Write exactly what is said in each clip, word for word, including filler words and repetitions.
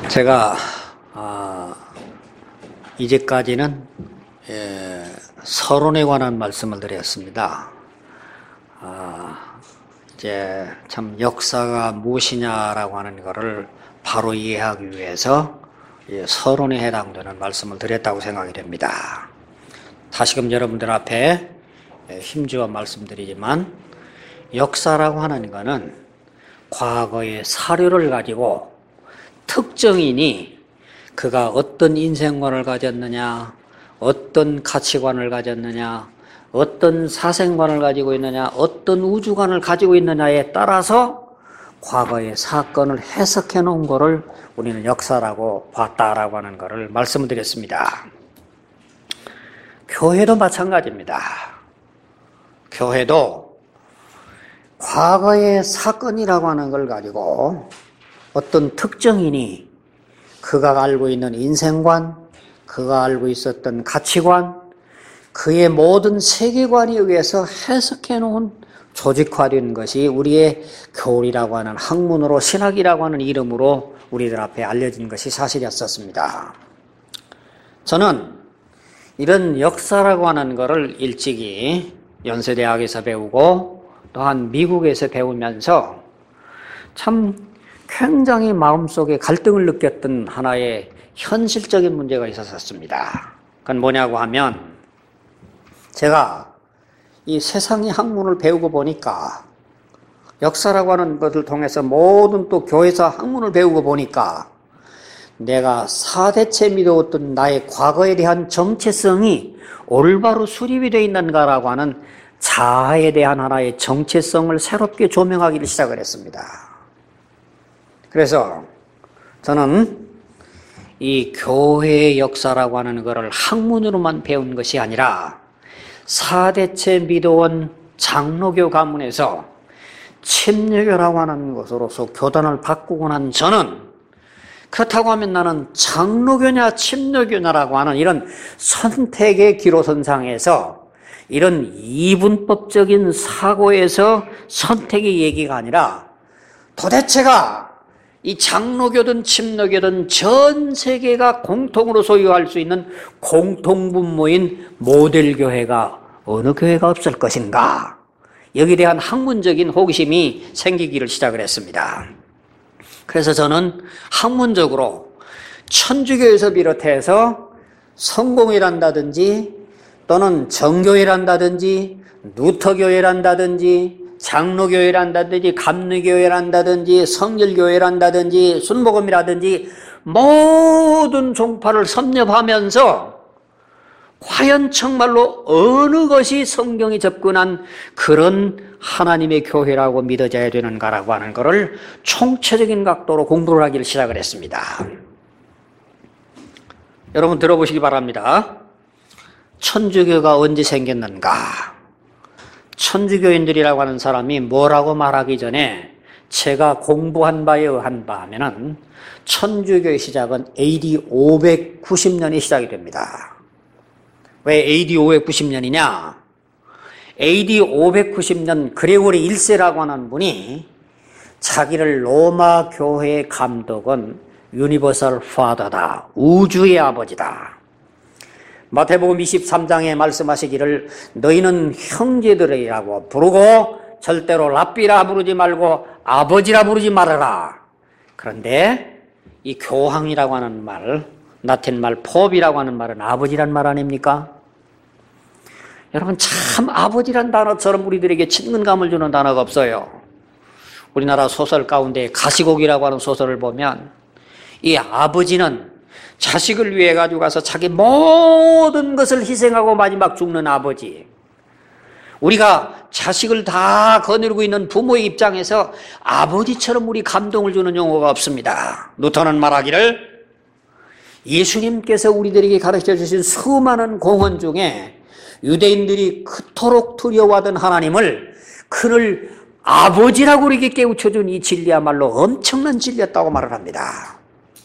제가 아, 이제까지는 예, 서론에 관한 말씀을 드렸습니다. 아, 이제 참 역사가 무엇이냐라고 하는 것을 바로 이해하기 위해서 예, 서론에 해당되는 말씀을 드렸다고 생각이 됩니다. 다시금 여러분들 앞에 예, 힘주어 말씀드리지만 역사라고 하는 것은 과거의 사료를 가지고 특정인이 그가 어떤 인생관을 가졌느냐, 어떤 가치관을 가졌느냐, 어떤 사생관을 가지고 있느냐, 어떤 우주관을 가지고 있느냐에 따라서 과거의 사건을 해석해 놓은 것을 우리는 역사라고 봤다라고 하는 것을 말씀을 드렸습니다. 교회도 마찬가지입니다. 교회도 과거의 사건이라고 하는 걸 가지고 어떤 특정인이 그가 알고 있는 인생관, 그가 알고 있었던 가치관, 그의 모든 세계관에 의해서 해석해 놓은 조직화된 것이 우리의 교리라고 하는 학문으로, 신학이라고 하는 이름으로 우리들 앞에 알려진 것이 사실이었었습니다. 저는 이런 역사라고 하는 것을 일찍이 연세대학에서 배우고 또한 미국에서 배우면서 참 굉장히 마음속에 갈등을 느꼈던 하나의 현실적인 문제가 있었습니다. 그건 뭐냐고 하면 제가 이 세상의 학문을 배우고 보니까 역사라고 하는 것을 통해서 모든 또 교회사 학문을 배우고 보니까 내가 사대체 믿어왔던 나의 과거에 대한 정체성이 올바로 수립이 되어 있는가라고 하는 자아에 대한 하나의 정체성을 새롭게 조명하기를 시작을 했습니다. 그래서 저는 이 교회의 역사라고 하는 것을 학문으로만 배운 것이 아니라 사대체 믿어온 장로교 가문에서 침례교라고 하는 것으로서 교단을 바꾸고 난 저는 그렇다고 하면 나는 장로교냐 침례교냐라고 하는 이런 선택의 기로선상에서 이런 이분법적인 사고에서 선택의 얘기가 아니라 도대체가 이 장로교든 침례교든 전 세계가 공통으로 소유할 수 있는 공통분모인 모델교회가 어느 교회가 없을 것인가? 여기에 대한 학문적인 호기심이 생기기를 시작을 했습니다. 그래서 저는 학문적으로 천주교에서 비롯해서 성공회란다든지 또는 정교회란다든지 루터교회란다든지 장로교회란다든지 감리교회란다든지 성결교회란다든지 순복음이라든지 모든 종파를 섭렵하면서 과연 정말로 어느 것이 성경이 접근한 그런 하나님의 교회라고 믿어져야 되는가라고 하는 것을 총체적인 각도로 공부를 하기를 시작을 했습니다. 여러분 들어보시기 바랍니다. 천주교가 언제 생겼는가? 천주교인들이라고 하는 사람이 뭐라고 말하기 전에 제가 공부한 바에 의한 바 하면은 천주교의 시작은 에이디 오백구십 년이 시작이 됩니다. 왜 에이디 오백구십 년이냐? 에이디 오백구십 년 그레고리 일 세라고 하는 분이 자기를 로마 교회의 감독은 유니버설 파더다, 우주의 아버지다. 마태복음 이십삼 장에 말씀하시기를 너희는 형제들이라고 부르고 절대로 랍비라 부르지 말고 아버지라 부르지 말아라. 그런데 이 교황이라고 하는 말, 라틴 말 포비라고 하는 말은 아버지란 말 아닙니까? 여러분 참 아버지란 단어처럼 우리들에게 친근감을 주는 단어가 없어요. 우리나라 소설 가운데 가시곡이라고 하는 소설을 보면 이 아버지는 자식을 위해 가지고 가서 자기 모든 것을 희생하고 마지막 죽는 아버지. 우리가 자식을 다 거느리고 있는 부모의 입장에서 아버지처럼 우리 감동을 주는 용어가 없습니다. 루터는 말하기를 예수님께서 우리들에게 가르쳐 주신 수많은 공헌 중에 유대인들이 그토록 두려워하던 하나님을 그를 아버지라고 우리에게 깨우쳐준 이 진리야말로 엄청난 진리였다고 말을 합니다.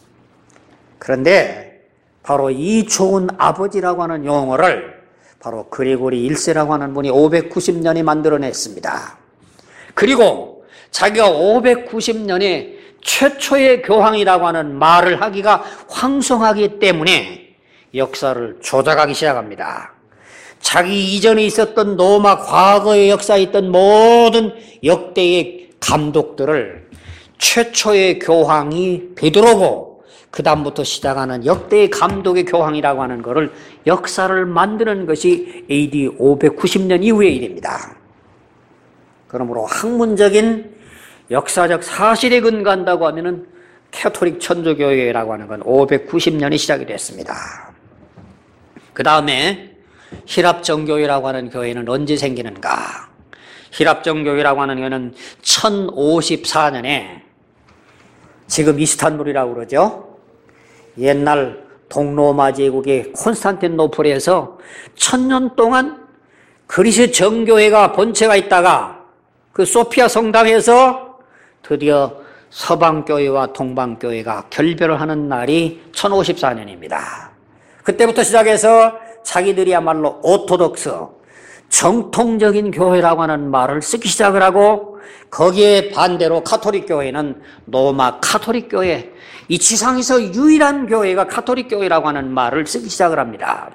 그런데 바로 이 좋은 아버지라고 하는 용어를 바로 그레고리 일 세라고 하는 분이 오백구십 년이 만들어냈습니다. 그리고 자기가 오백구십 년에 최초의 교황이라고 하는 말을 하기가 황송하기 때문에 역사를 조작하기 시작합니다. 자기 이전에 있었던 로마 과거의 역사에 있던 모든 역대의 감독들을 최초의 교황이 베드로고 그 다음부터 시작하는 역대의 감독의 교황이라고 하는 것을 역사를 만드는 것이 에이디 오백구십 년 이후의 일입니다. 그러므로 학문적인 역사적 사실에 근거한다고 하면은 캐토릭 천주교회라고 하는 건 오백구십 년이 시작이 됐습니다. 그 다음에 히랍정교회라고 하는 교회는 언제 생기는가? 히랍정교회라고 하는 교회는 천오십사 년에 지금 이스탄불이라고 그러죠. 옛날 동로마 제국의 콘스탄티노플에서 천년 동안 그리스 정교회가 본체가 있다가 그 소피아 성당에서 드디어 서방교회와 동방교회가 결별을 하는 날이 천오십사 년입니다. 그때부터 시작해서 자기들이야말로 오토독스, 정통적인 교회라고 하는 말을 쓰기 시작을 하고 거기에 반대로 카톨릭 교회는 로마 카톨릭 교회, 이 지상에서 유일한 교회가 카톨릭 교회라고 하는 말을 쓰기 시작을 합니다.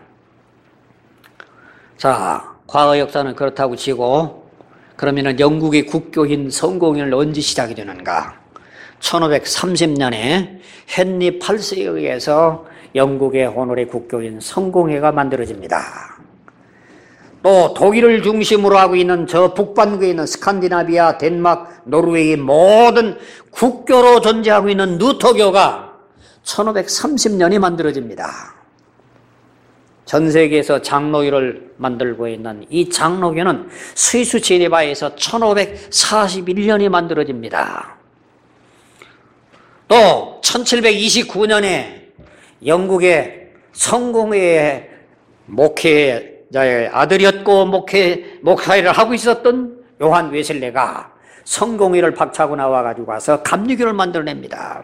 자, 과거 역사는 그렇다고 치고 그러면은 영국의 국교인 성공회는 언제 시작이 되는가? 천오백삼십 년에 헨리 팔 세에 의해서 영국의 오늘의 국교인 성공회가 만들어집니다. 또 독일을 중심으로 하고 있는 저 북반구에 있는 스칸디나비아, 덴마크, 노르웨이 모든 국교로 존재하고 있는 루터교가 천오백삼십 년이 만들어집니다. 전 세계에서 장로교를 만들고 있는 이 장로교는 스위스 제네바에서 천오백사십일 년이 만들어집니다. 또 천칠백이십구 년에 영국의 성공회의 목회자의 아들이었고 목회, 목사일을 하고 있었던 요한 웨슬레가 성공회를 박차고 나와가지고 와서 감리교를 만들어냅니다.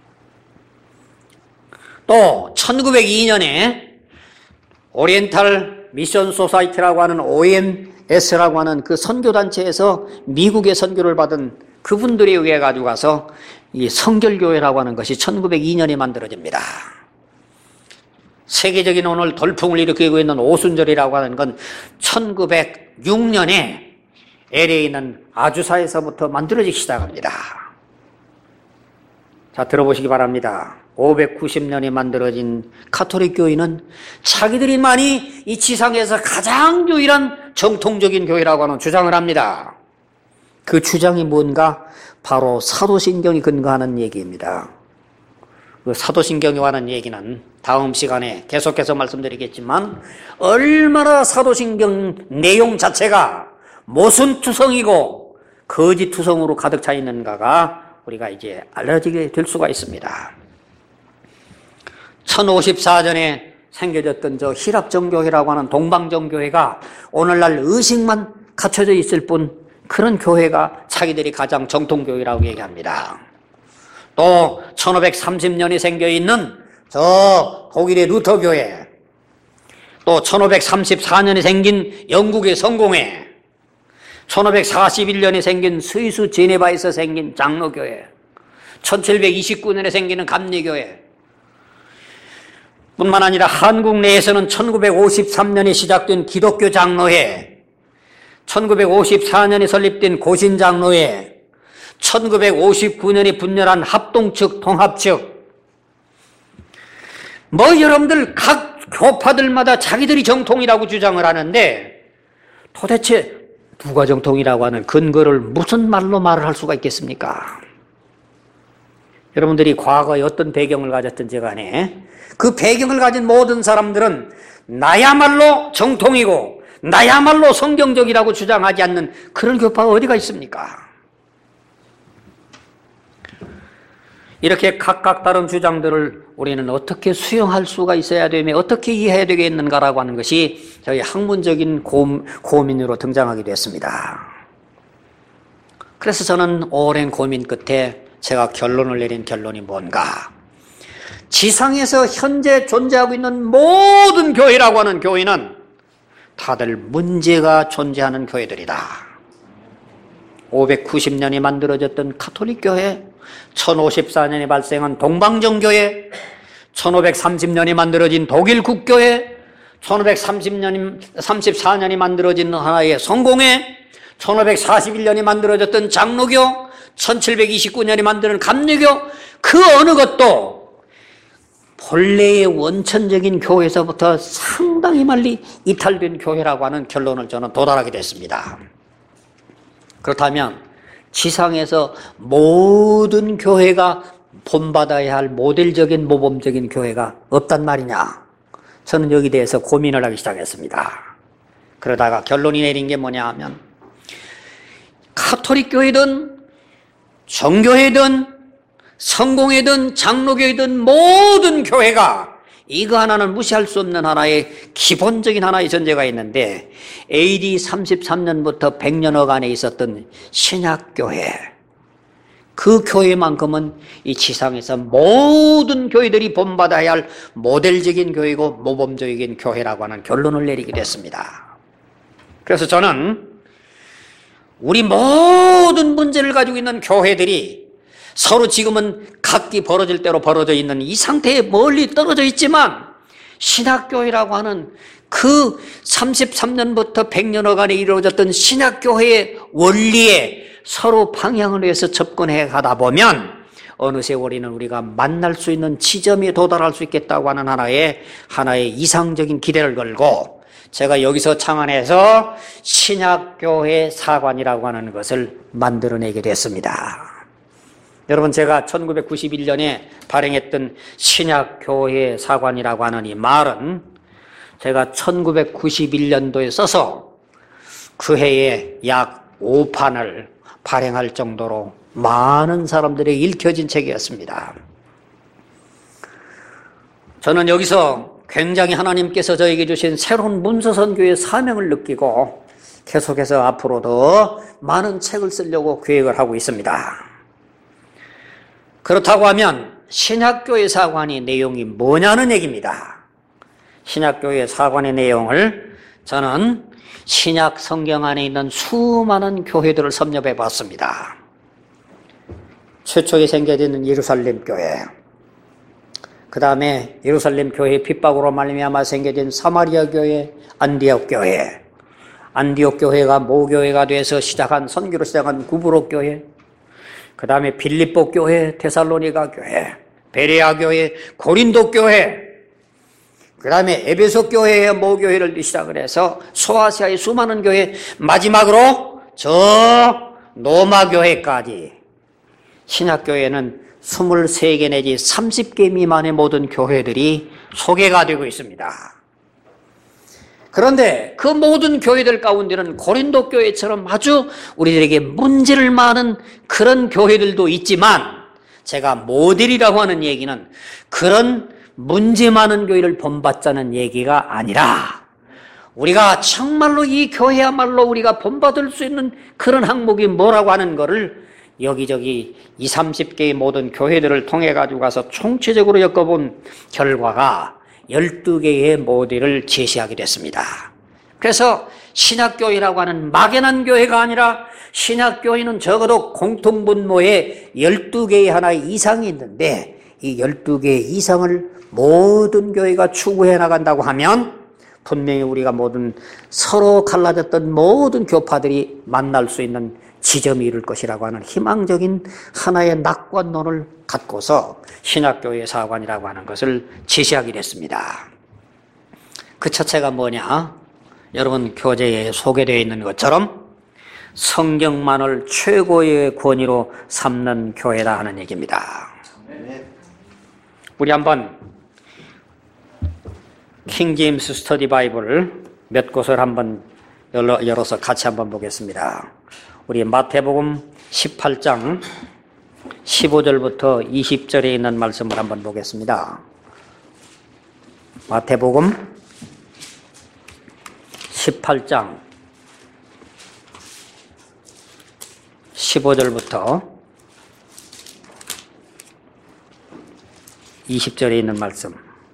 또 천구백이 년에 오리엔탈 미션 소사이티라고 하는 오엠에스라고 하는 그 선교단체에서 미국의 선교를 받은 그분들에 의해 가지고 가서 이 성결교회라고 하는 것이 천구백이 년에 만들어집니다. 세계적인 오늘 돌풍을 일으키고 있는 오순절이라고 하는 건 천구백육 년에 엘에이에 있는 아주사에서부터 만들어지기 시작합니다. 자, 들어보시기 바랍니다. 오백구십 년에 만들어진 가톨릭 교회는 자기들이만이 이 지상에서 가장 유일한 정통적인 교회라고 하는 주장을 합니다. 그 주장이 뭔가? 바로 사도신경이 근거하는 얘기입니다. 그 사도신경이 하는 얘기는 다음 시간에 계속해서 말씀드리겠지만 얼마나 사도신경 내용 자체가 모순투성이고 거짓투성으로 가득 차 있는가가 우리가 이제 알려지게 될 수가 있습니다. 천오십사 년에 생겨졌던 저 히랍정교회라고 하는 동방정교회가 오늘날 의식만 갖춰져 있을 뿐 그런 교회가 자기들이 가장 정통교회라고 얘기합니다. 또 천오백삼십 년에 생겨있는 저 독일의 루터교회, 또 천오백삼십사 년에 생긴 영국의 성공회, 천오백사십일 년에 생긴 스위스 제네바에서 생긴 장로교회, 천칠백이십구 년에 생기는 감리교회, 뿐만 아니라 한국 내에서는 천구백오십삼 년에 시작된 기독교 장로회, 천구백오십사 년에 설립된 고신장로회, 천구백오십구 년에 분열한 합동측, 통합측, 뭐 여러분들 각 교파들마다 자기들이 정통이라고 주장을 하는데 도대체 누가 정통이라고 하는 근거를 무슨 말로 말을 할 수가 있겠습니까? 여러분들이 과거에 어떤 배경을 가졌든지 간에 그 배경을 가진 모든 사람들은 나야말로 정통이고 나야말로 성경적이라고 주장하지 않는 그런 교파가 어디가 있습니까? 이렇게 각각 다른 주장들을 우리는 어떻게 수용할 수가 있어야 되며 어떻게 이해해야 되겠는가라고 하는 것이 저희 학문적인 고, 고민으로 등장하게 됐습니다. 그래서 저는 오랜 고민 끝에 제가 결론을 내린 결론이 뭔가? 지상에서 현재 존재하고 있는 모든 교회라고 하는 교회는 다들 문제가 존재하는 교회들이다. 오백구십 년에 만들어졌던 가톨릭 교회, 천오십사 년에 발생한 동방정교회, 천오백삼십 년에 만들어진 독일 국교회, 천오백삼십 년, 삼십사 년에 만들어진 하나의 성공회, 천오백사십일 년에 만들어졌던 장로교, 천칠백이십구 년에 만드는 감리교, 그 어느 것도 본래의 원천적인 교회에서부터 상당히 멀리 이탈된 교회라고 하는 결론을 저는 도달하게 됐습니다. 그렇다면 지상에서 모든 교회가 본받아야 할 모델적인 모범적인 교회가 없단 말이냐? 저는 여기 대해서 고민을 하기 시작했습니다. 그러다가 결론이 내린 게 뭐냐 하면 가톨릭 교회든 정교회든 성공회든 장로교회든 모든 교회가 이거 하나는 무시할 수 없는 하나의 기본적인 하나의 전제가 있는데 에이디 삼십삼 년부터 백 년여 안에 있었던 신약교회, 그 교회만큼은 이 지상에서 모든 교회들이 본받아야 할 모델적인 교회고 모범적인 교회라고 하는 결론을 내리게 됐습니다. 그래서 저는 우리 모든 문제를 가지고 있는 교회들이 서로 지금은 각기 벌어질 대로 벌어져 있는 이 상태에 멀리 떨어져 있지만 신약교회라고 하는 그 삼십삼 년부터 백 년여간에 이루어졌던 신약교회의 원리에 서로 방향을 위해서 접근해 가다 보면 어느새 우리는 우리가 만날 수 있는 지점에 도달할 수 있겠다고 하는 하나의 하나의 이상적인 기대를 걸고 제가 여기서 창안해서 신약교회 사관이라고 하는 것을 만들어내게 됐습니다. 여러분, 제가 천구백구십일 년에 발행했던 신약교회 사관이라고 하는 이 말은 제가 천구백구십일 년도에 써서 그 해에 약 오 판을 발행할 정도로 많은 사람들에게 읽혀진 책이었습니다. 저는 여기서 굉장히 하나님께서 저에게 주신 새로운 문서선교의 사명을 느끼고 계속해서 앞으로도 많은 책을 쓰려고 계획을 하고 있습니다. 그렇다고 하면 신약교회 사관의 내용이 뭐냐는 얘기입니다. 신약교회 사관의 내용을 저는 신약 성경 안에 있는 수많은 교회들을 섭렵해 봤습니다. 최초에 생겨진 예루살렘 교회, 그 다음에 예루살렘 교회의 핍박으로 말미암아 생겨진 사마리아 교회, 안디옥 교회, 안디옥 교회가 모교회가 돼서 시작한 선교로 시작한 구브로 교회, 그 다음에 빌립보 교회, 데살로니가 교회, 베레아 교회, 고린도 교회, 그 다음에 에베소 교회의 모교회를 시작을 해서 소아시아의 수많은 교회, 마지막으로 저 로마 교회까지 신약교회는 이십삼 개 내지 삼십 개 미만의 모든 교회들이 소개가 되고 있습니다. 그런데 그 모든 교회들 가운데는 고린도 교회처럼 아주 우리들에게 문제를 많은 그런 교회들도 있지만 제가 모델이라고 하는 얘기는 그런 문제 많은 교회를 본받자는 얘기가 아니라 우리가 정말로 이 교회야말로 우리가 본받을 수 있는 그런 항목이 뭐라고 하는 거를 여기저기 이십, 삼십 개의 모든 교회들을 통해 가지고 가서 총체적으로 엮어본 결과가 열두 개의 모델을 제시하게 됐습니다. 그래서 신약교회라고 하는 막연한 교회가 아니라 신약교회는 적어도 공통분모에 열두 개의 하나의 이상이 있는데 이 열두 개의 이상을 모든 교회가 추구해 나간다고 하면 분명히 우리가 모든 서로 갈라졌던 모든 교파들이 만날 수 있는 지점이 이룰 것이라고 하는 희망적인 하나의 낙관론을 갖고서 신약교회 사관이라고 하는 것을 제시하게 됐습니다. 그 첫째가 뭐냐? 여러분 교재에 소개되어 있는 것처럼 성경만을 최고의 권위로 삼는 교회다 하는 얘기입니다. 우리 한번 킹 제임스 스터디 바이블을 몇 곳을 한번 열어, 열어서 같이 한번 보겠습니다. 우리 마태복음 십팔 장 십오 절부터 이십 절에 있는 말씀을 한번 보겠습니다. 마태복음 십팔 장 십오 절부터 이십 절에 있는 말씀.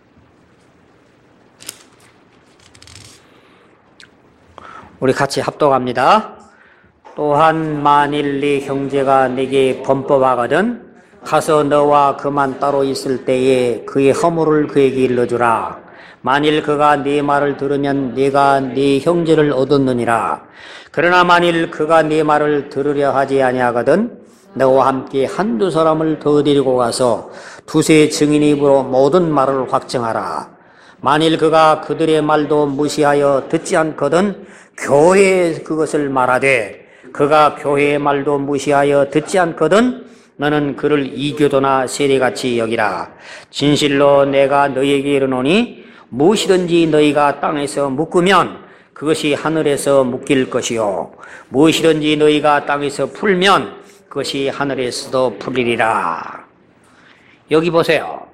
우리 같이 합독합니다. 또한 만일 네 형제가 네게 범법하거든 가서 너와 그만 따로 있을 때에 그의 허물을 그에게 일러주라. 만일 그가 네 말을 들으면 네가 네 형제를 얻었느니라. 그러나 만일 그가 네 말을 들으려 하지 아니하거든 너와 함께 한두 사람을 더 데리고 가서 두세 증인의 입으로 모든 말을 확증하라. 만일 그가 그들의 말도 무시하여 듣지 않거든 교회에 그것을 말하되 그가 교회의 말도 무시하여 듣지 않거든 너는 그를 이교도나 세리같이 여기라. 진실로 내가 너희에게 이르노니 무엇이든지 너희가 땅에서 묶으면 그것이 하늘에서 묶일 것이요 무엇이든지 너희가 땅에서 풀면 그것이 하늘에서도 풀리리라. 여기 보세요.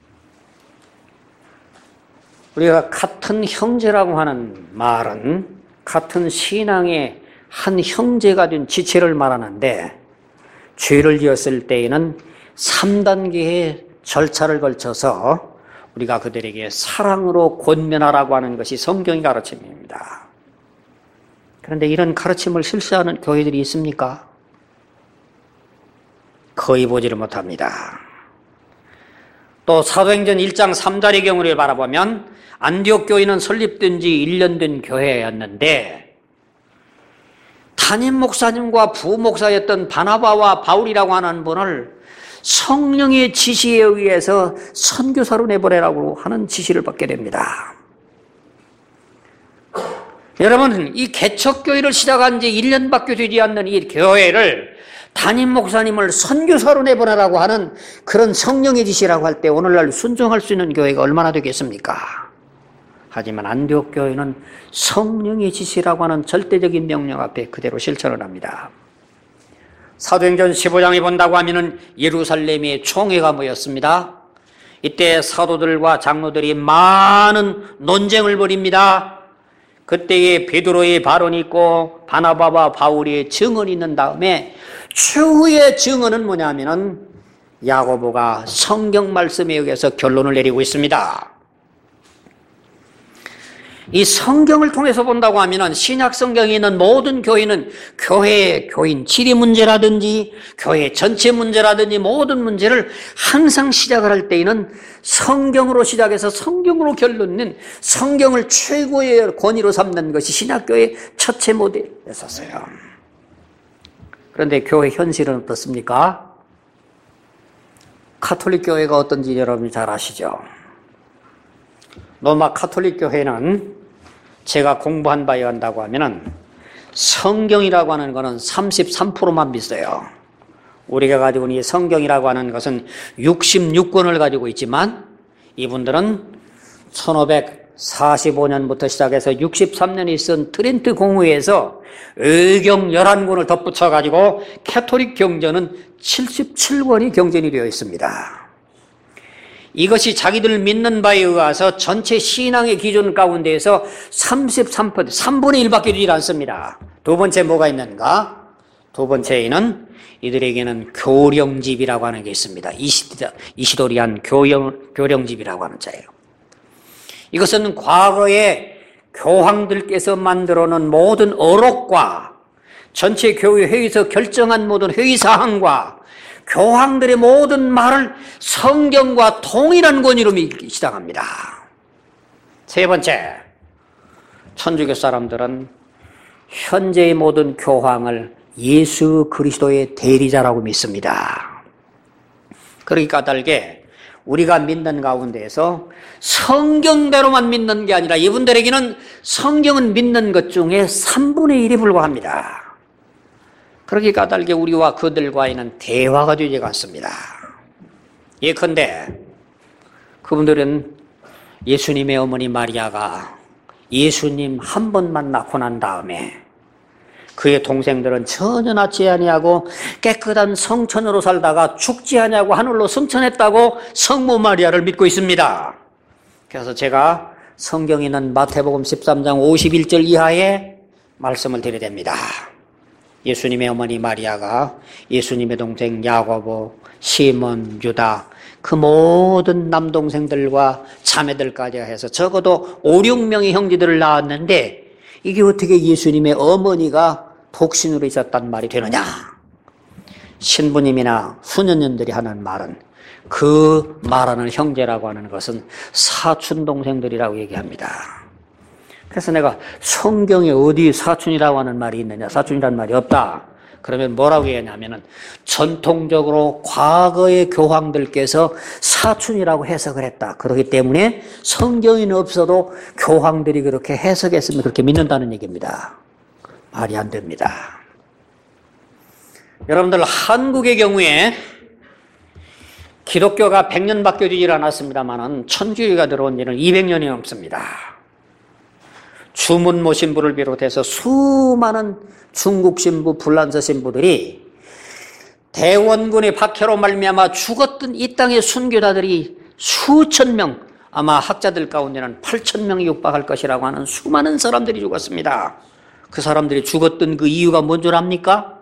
우리가 같은 형제라고 하는 말은 같은 신앙의 한 형제가 된 지체를 말하는데 죄를 지었을 때에는 삼 단계의 절차를 걸쳐서 우리가 그들에게 사랑으로 권면하라고 하는 것이 성경의 가르침입니다. 그런데 이런 가르침을 실시하는 교회들이 있습니까? 거의 보지를 못합니다. 또 사도행전 일 장 삼 절의 경우를 바라보면 안디옥 교회는 설립된 지 일 년 된 교회였는데 담임 목사님과 부목사였던 바나바와 바울이라고 하는 분을 성령의 지시에 의해서 선교사로 내보내라고 하는 지시를 받게 됩니다. 여러분, 이 개척교회를 시작한 지 일 년밖에 되지 않는 이 교회를 담임 목사님을 선교사로 내보내라고 하는 그런 성령의 지시라고 할 때 오늘날 순종할 수 있는 교회가 얼마나 되겠습니까? 하지만 안디옥 교회는 성령의 지시라고 하는 절대적인 명령 앞에 그대로 실천을 합니다. 사도행전 십오 장에 본다고 하면은 예루살렘에 총회가 모였습니다. 이때 사도들과 장로들이 많은 논쟁을 벌입니다. 그때에 베드로의 발언이 있고 바나바와 바울의 증언이 있는 다음에 최후의 증언은 뭐냐면은 야고보가 성경 말씀에 의해서 결론을 내리고 있습니다. 이 성경을 통해서 본다고 하면은 신약 성경에 있는 모든 교회는 교회의 교인 질의 문제라든지 교회 전체 문제라든지 모든 문제를 항상 시작을 할 때에는 성경으로 시작해서 성경으로 결론낸 성경을 최고의 권위로 삼는 것이 신약교회의 첫째 모델이었어요. 그런데 교회 현실은 어떻습니까? 카톨릭 교회가 어떤지 여러분이 잘 아시죠? 로마 카톨릭 교회는 제가 공부한 바에 의한다고 하면은 성경이라고 하는 것은 삼십삼 퍼센트만 믿어요. 우리가 가지고 있는 이 성경이라고 하는 것은 육십육 권을 가지고 있지만 이분들은 천오백사십오 년부터 시작해서 육십삼 년에 있은 트렌트 공회에서 의경 열한 권을 덧붙여 가지고 캐톨릭 경전은 칠십칠 권이 경전이 되어 있습니다. 이것이 자기들 믿는 바에 의해서 전체 신앙의 기준 가운데에서 삼십삼 퍼센트, 삼분의 일밖에 되지 않습니다. 두 번째 뭐가 있는가? 두 번째에는 이들에게는 교령집이라고 하는 게 있습니다. 이시도리안 교령, 교령집이라고 하는 자예요. 이것은 과거에 교황들께서 만들어 놓은 모든 어록과 전체 교회 회의에서 결정한 모든 회의사항과 교황들의 모든 말을 성경과 동일한 권위로 믿기 시작합니다. 세 번째, 천주교 사람들은 현재의 모든 교황을 예수 그리스도의 대리자라고 믿습니다. 그렇게 까닭에 우리가 믿는 가운데에서 성경대로만 믿는 게 아니라 이분들에게는 성경은 믿는 것 중에 삼분의 일이 불과합니다. 그렇게 까닭에 우리와 그들과의는 대화가 되지 않습니다. 예컨대 그분들은 예수님의 어머니 마리아가 예수님 한 번만 낳고 난 다음에 그의 동생들은 전혀 낳지 아니하고 깨끗한 성천으로 살다가 죽지 아니하고 하늘로 승천했다고 성모 마리아를 믿고 있습니다. 그래서 제가 성경에 있는 마태복음 십삼 장 오십일 절 이하의 말씀을 드려야 됩니다. 예수님의 어머니 마리아가 예수님의 동생 야고보, 시몬, 유다 그 모든 남동생들과 자매들까지 해서 적어도 오, 육 명의 형제들을 낳았는데 이게 어떻게 예수님의 어머니가 독신으로 있었단 말이 되느냐? 신부님이나 수녀님들이 하는 말은 그 말하는 형제라고 하는 것은 사촌 동생들이라고 얘기합니다. 그래서 내가 성경에 어디 사촌이라고 하는 말이 있느냐, 사촌이라는 말이 없다. 그러면 뭐라고 얘기하냐면은 전통적으로 과거의 교황들께서 사촌이라고 해석을 했다. 그렇기 때문에 성경에는 없어도 교황들이 그렇게 해석했으면 그렇게 믿는다는 얘기입니다. 말이 안 됩니다. 여러분들, 한국의 경우에 기독교가 백 년밖에 되지 않았습니다만은 천주교가 들어온 지는 이백 년이 넘습니다. 주문모 신부를 비롯해서 수많은 중국 신부, 불란서 신부들이 대원군의 박해로 말미암아 죽었던 이 땅의 순교자들이 수천 명, 아마 학자들 가운데는 팔천 명이 육박할 것이라고 하는 수많은 사람들이 죽었습니다. 그 사람들이 죽었던 그 이유가 뭔 줄 압니까?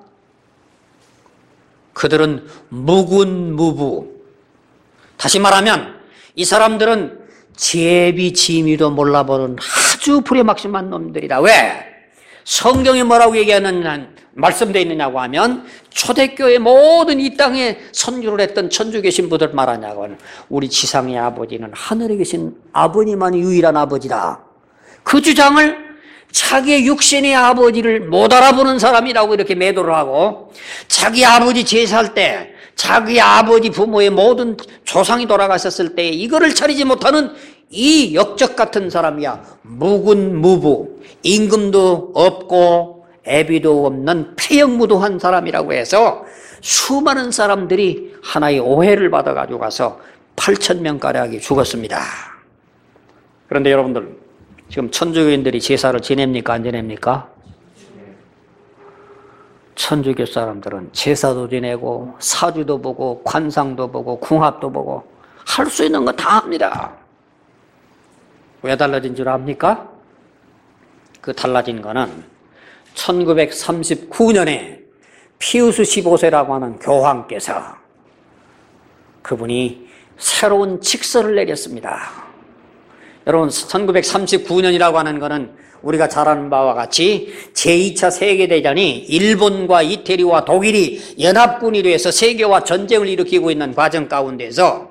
그들은 무군무부. 다시 말하면 이 사람들은 제비지미도 몰라보는 아주 불의막심한 놈들이다. 왜? 성경이 뭐라고 얘기하느냐, 말씀되어 있느냐고 하면 초대교회 모든 이 땅에 선교를 했던 천주교 신부들 말하냐고 하면 우리 지상의 아버지는 하늘에 계신 아버님만이 유일한 아버지다. 그 주장을 자기의 육신의 아버지를 못 알아보는 사람이라고 이렇게 매도를 하고, 자기 아버지 제사할 때 자기 아버지 부모의 모든 조상이 돌아가셨을 때 이거를 차리지 못하는 이 역적 같은 사람이야. 무군무부, 임금도 없고 애비도 없는 폐역무도한 사람이라고 해서 수많은 사람들이 하나의 오해를 받아가지고 가서 팔천 명가량이 죽었습니다. 그런데 여러분들, 지금 천주교인들이 제사를 지냅니까, 안 지냅니까? 천주교 사람들은 제사도 지내고 사주도 보고 관상도 보고 궁합도 보고 할 수 있는 거 다 합니다. 왜 달라진 줄 압니까? 그 달라진 거는 천구백삼십구 년에 피우스 십오 세라고 하는 교황께서 그분이 새로운 직서를 내렸습니다. 여러분, 천구백삼십구 년이라고 하는 거는 우리가 잘 아는 바와 같이 제이 차 세계대전이 일본과 이태리와 독일이 연합군이 돼서 세계화 전쟁을 일으키고 있는 과정 가운데서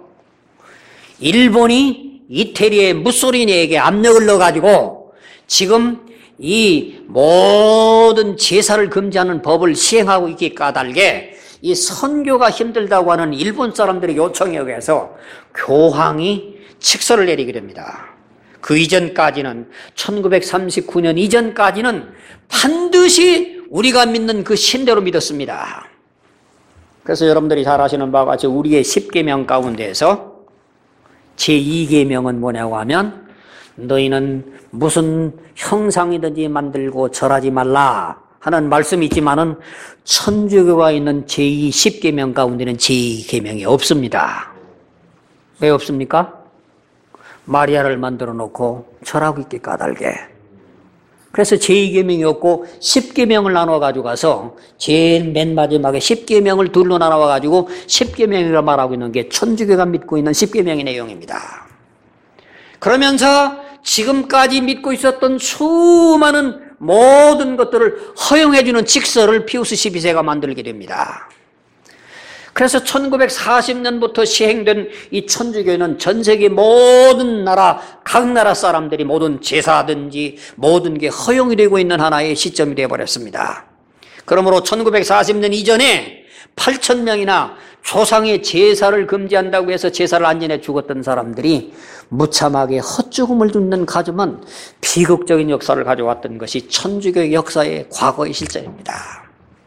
일본이 이태리의 무소리니에게 압력을 넣어가지고 지금 이 모든 제사를 금지하는 법을 시행하고 있기 까닭에 이 선교가 힘들다고 하는 일본 사람들의 요청에 의해서 교황이 직서를 내리게 됩니다. 그 이전까지는, 천구백삼십구 년 이전까지는 반드시 우리가 믿는 그 신대로 믿었습니다. 그래서 여러분들이 잘 아시는 바와 같이 우리의 십 계명 가운데에서 제이 계명은 뭐냐고 하면 너희는 무슨 형상이든지 만들고 절하지 말라 하는 말씀이 있지만은 천주교가 있는 제이 십 계명 가운데는 제이 계명이 없습니다. 왜 없습니까? 마리아를 만들어 놓고 절하고 있기 까닭에. 그래서 제이 계명이 없고 십 계명을 나눠 가지고 가서 제일 맨 마지막에 십 계명을 둘로 나눠 가지고 십 계명이라고 말하고 있는 게 천주교가 믿고 있는 십 계명의 내용입니다. 그러면서 지금까지 믿고 있었던 수많은 모든 것들을 허용해 주는 직서를 피우스 십이 세가 만들게 됩니다. 그래서 천구백사십 년부터 시행된 이 천주교는 전 세계 모든 나라, 각 나라 사람들이 모든 제사든지 모든 게 허용이 되고 있는 하나의 시점이 되어버렸습니다. 그러므로 천구백사십 년 이전에 팔천 명이나 조상의 제사를 금지한다고 해서 제사를 안 지내 죽었던 사람들이 무참하게 헛죽음을 죽는 가슴은 비극적인 역사를 가져왔던 것이 천주교의 역사의 과거의 실제입니다.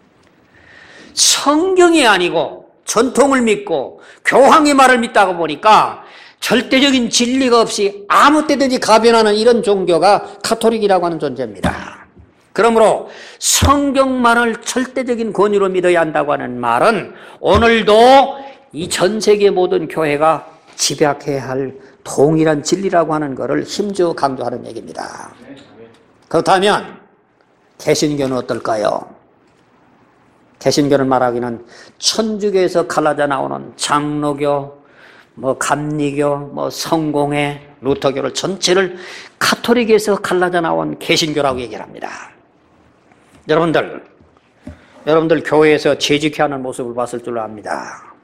성경이 아니고 전통을 믿고 교황의 말을 믿다가 보니까 절대적인 진리가 없이 아무 때든지 가변하는 이런 종교가 가톨릭이라고 하는 존재입니다. 그러므로 성경만을 절대적인 권위로 믿어야 한다고 하는 말은 오늘도 이 전 세계 모든 교회가 집약해야 할 동일한 진리라고 하는 것을 힘주어 강조하는 얘기입니다. 그렇다면 개신교는 어떨까요? 개신교를 말하기는 천주교에서 갈라져 나오는 장로교, 뭐 감리교, 뭐 성공회, 루터교를 전체를 가톨릭에서 갈라져 나온 개신교라고 얘기를 합니다. 여러분들, 여러분들 교회에서 재직회하는 모습을 봤을 줄 압니다.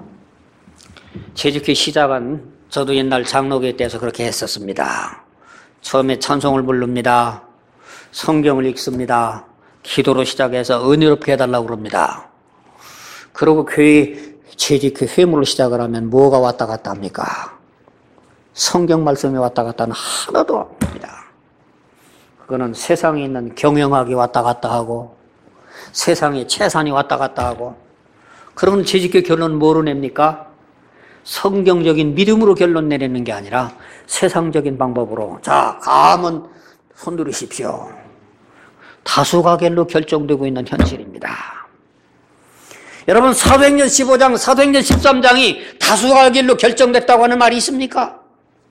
재직회 시작은 저도 옛날 장로교 때에서 그렇게 했었습니다. 처음에 찬송을 부릅니다. 성경을 읽습니다. 기도로 시작해서 은혜롭게 해달라고 그럽니다. 그리고 교회 재직회 회무를 시작을 하면 뭐가 왔다 갔다 합니까? 성경 말씀이 왔다 갔다는 하나도 안 합니다. 그거는 세상에 있는 경영학이 왔다 갔다 하고 세상에 재산이 왔다 갔다 하고, 그러면 재직회 결론은 뭐로 냅니까? 성경적인 믿음으로 결론 내리는 게 아니라 세상적인 방법으로, 자, 가면 손 들으십시오. 다수가결로 결정되고 있는 현실입니다. 여러분, 사도행전 십오 장, 사도행전 십삼 장이 다수가결로 결정됐다고 하는 말이 있습니까?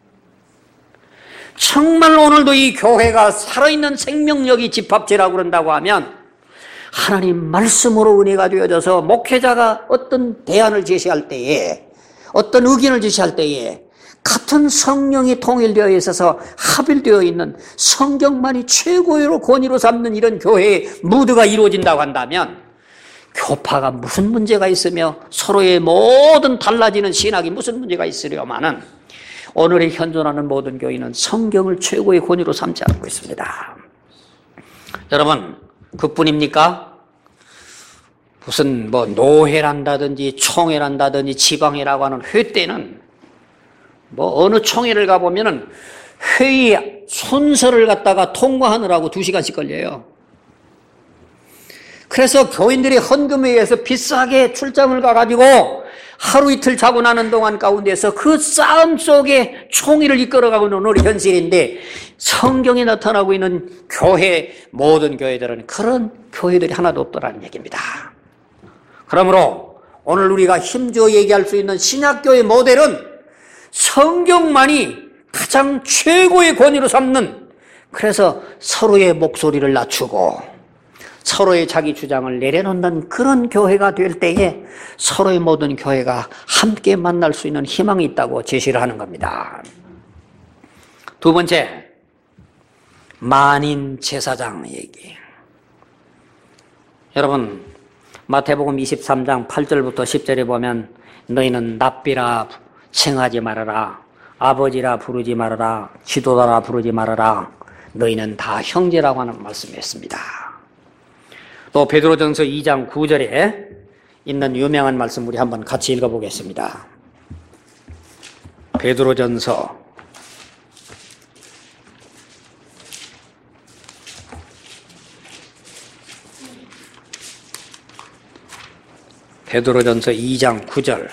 정말 오늘도 이 교회가 살아있는 생명력이 집합체라고 그런다고 하면 하나님 말씀으로 은혜가 되어져서 목회자가 어떤 대안을 제시할 때에, 어떤 의견을 제시할 때에 같은 성령이 통일되어 있어서 합일되어 있는 성경만이 최고로 권위로 삼는 이런 교회의 무드가 이루어진다고 한다면 교파가 무슨 문제가 있으며 서로의 모든 달라지는 신학이 무슨 문제가 있으려마는 오늘의 현존하는 모든 교회는 성경을 최고의 권위로 삼지 않고 있습니다. 여러분, 그뿐입니까? 무슨 뭐 노회란다든지 총회란다든지 지방회라고 하는 회 때는 뭐 어느 총회를 가보면은 회의 순서를 갖다가 통과하느라고 두 시간씩 걸려요. 그래서 교인들이 헌금에 의해서 비싸게 출장을 가가지고 하루 이틀 자고 나는 동안 가운데서 그 싸움 속에 총회를 이끌어가고 있는 오늘의 현실인데, 성경에 나타나고 있는 교회, 모든 교회들은 그런 교회들이 하나도 없더라는 얘기입니다. 그러므로 오늘 우리가 힘주어 얘기할 수 있는 신약교회 모델은 성경만이 가장 최고의 권위로 삼는, 그래서 서로의 목소리를 낮추고 서로의 자기 주장을 내려놓는 그런 교회가 될 때에 서로의 모든 교회가 함께 만날 수 있는 희망이 있다고 제시를 하는 겁니다. 두 번째, 만인 제사장 얘기. 여러분, 마태복음 이십삼 장 팔 절부터 십 절에 보면 너희는 납비라 칭하지 말아라, 아버지라 부르지 말아라, 지도자라 부르지 말아라, 너희는 다 형제라고 하는 말씀이었습니다. 또 베드로전서 이 장 구 절에 있는 유명한 말씀 우리 한번 같이 읽어보겠습니다. 베드로전서 베드로전서 이 장 구 절.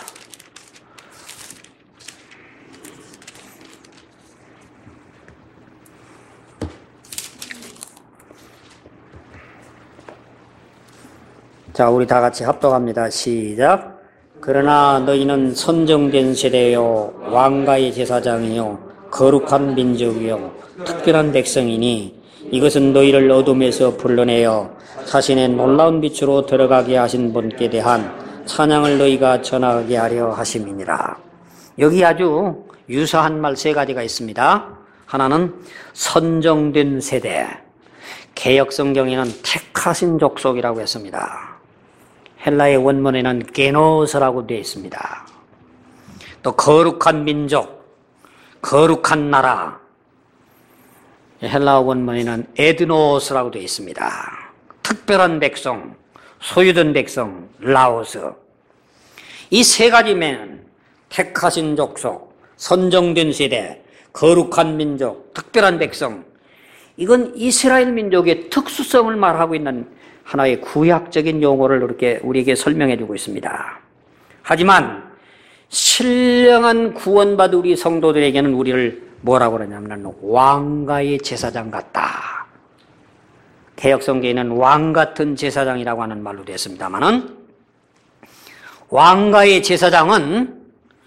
자, 우리 다 같이 합독합니다. 시작. 그러나 너희는 선정된 세대요, 왕가의 제사장이요, 거룩한 민족이요, 특별한 백성이니 이것은 너희를 어둠에서 불러내어 자신의 놀라운 빛으로 들어가게 하신 분께 대한 찬양을 너희가 전하게 하려 하심이니라. 여기 아주 유사한 말 세 가지가 있습니다. 하나는 선정된 세대, 개역성경에는 택하신 족속이라고 했습니다. 헬라의 원문에는 게노스라고 되어 있습니다. 또 거룩한 민족, 거룩한 나라, 헬라어 원문에는 에드노스라고 되어 있습니다. 특별한 백성, 소유된 백성, 라오스. 이 세 가지면 택하신 족속, 선정된 세대, 거룩한 민족, 특별한 백성, 이건 이스라엘 민족의 특수성을 말하고 있는 하나의 구약적인 용어를 이렇게 우리에게 설명해 주고 있습니다. 하지만 신령한 구원받은 우리 성도들에게는 우리를 뭐라고 그러냐면 왕가의 제사장 같다. 개역성경에는 왕 같은 제사장이라고 하는 말로 되어 있습니다만은, 왕가의 제사장은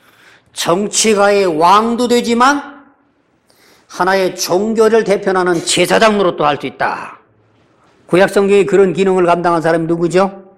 정치가의 왕도 되지만 하나의 종교를 대표하는 제사장 노릇도 할 수 있다. 구약성경에 그런 기능을 감당한 사람이 누구죠?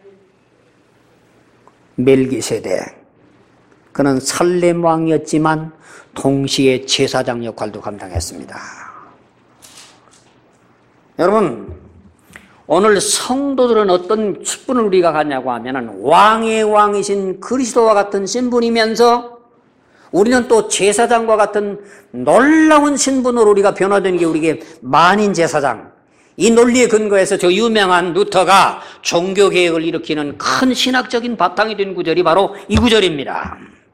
멜기세덱. 그는 살렘 왕이었지만 동시에 제사장 역할도 감당했습니다. 여러분, 오늘 성도들은 어떤 직분을 우리가 갖냐고 하면은 왕의 왕이신 그리스도와 같은 신분이면서 우리는 또 제사장과 같은 놀라운 신분으로 우리가 변화된 게 우리에게 만인 제사장. 이 논리에 근거해서 저 유명한 루터가 종교개혁을 일으키는 큰 신학적인 바탕이 된 구절이 바로 이 구절입니다.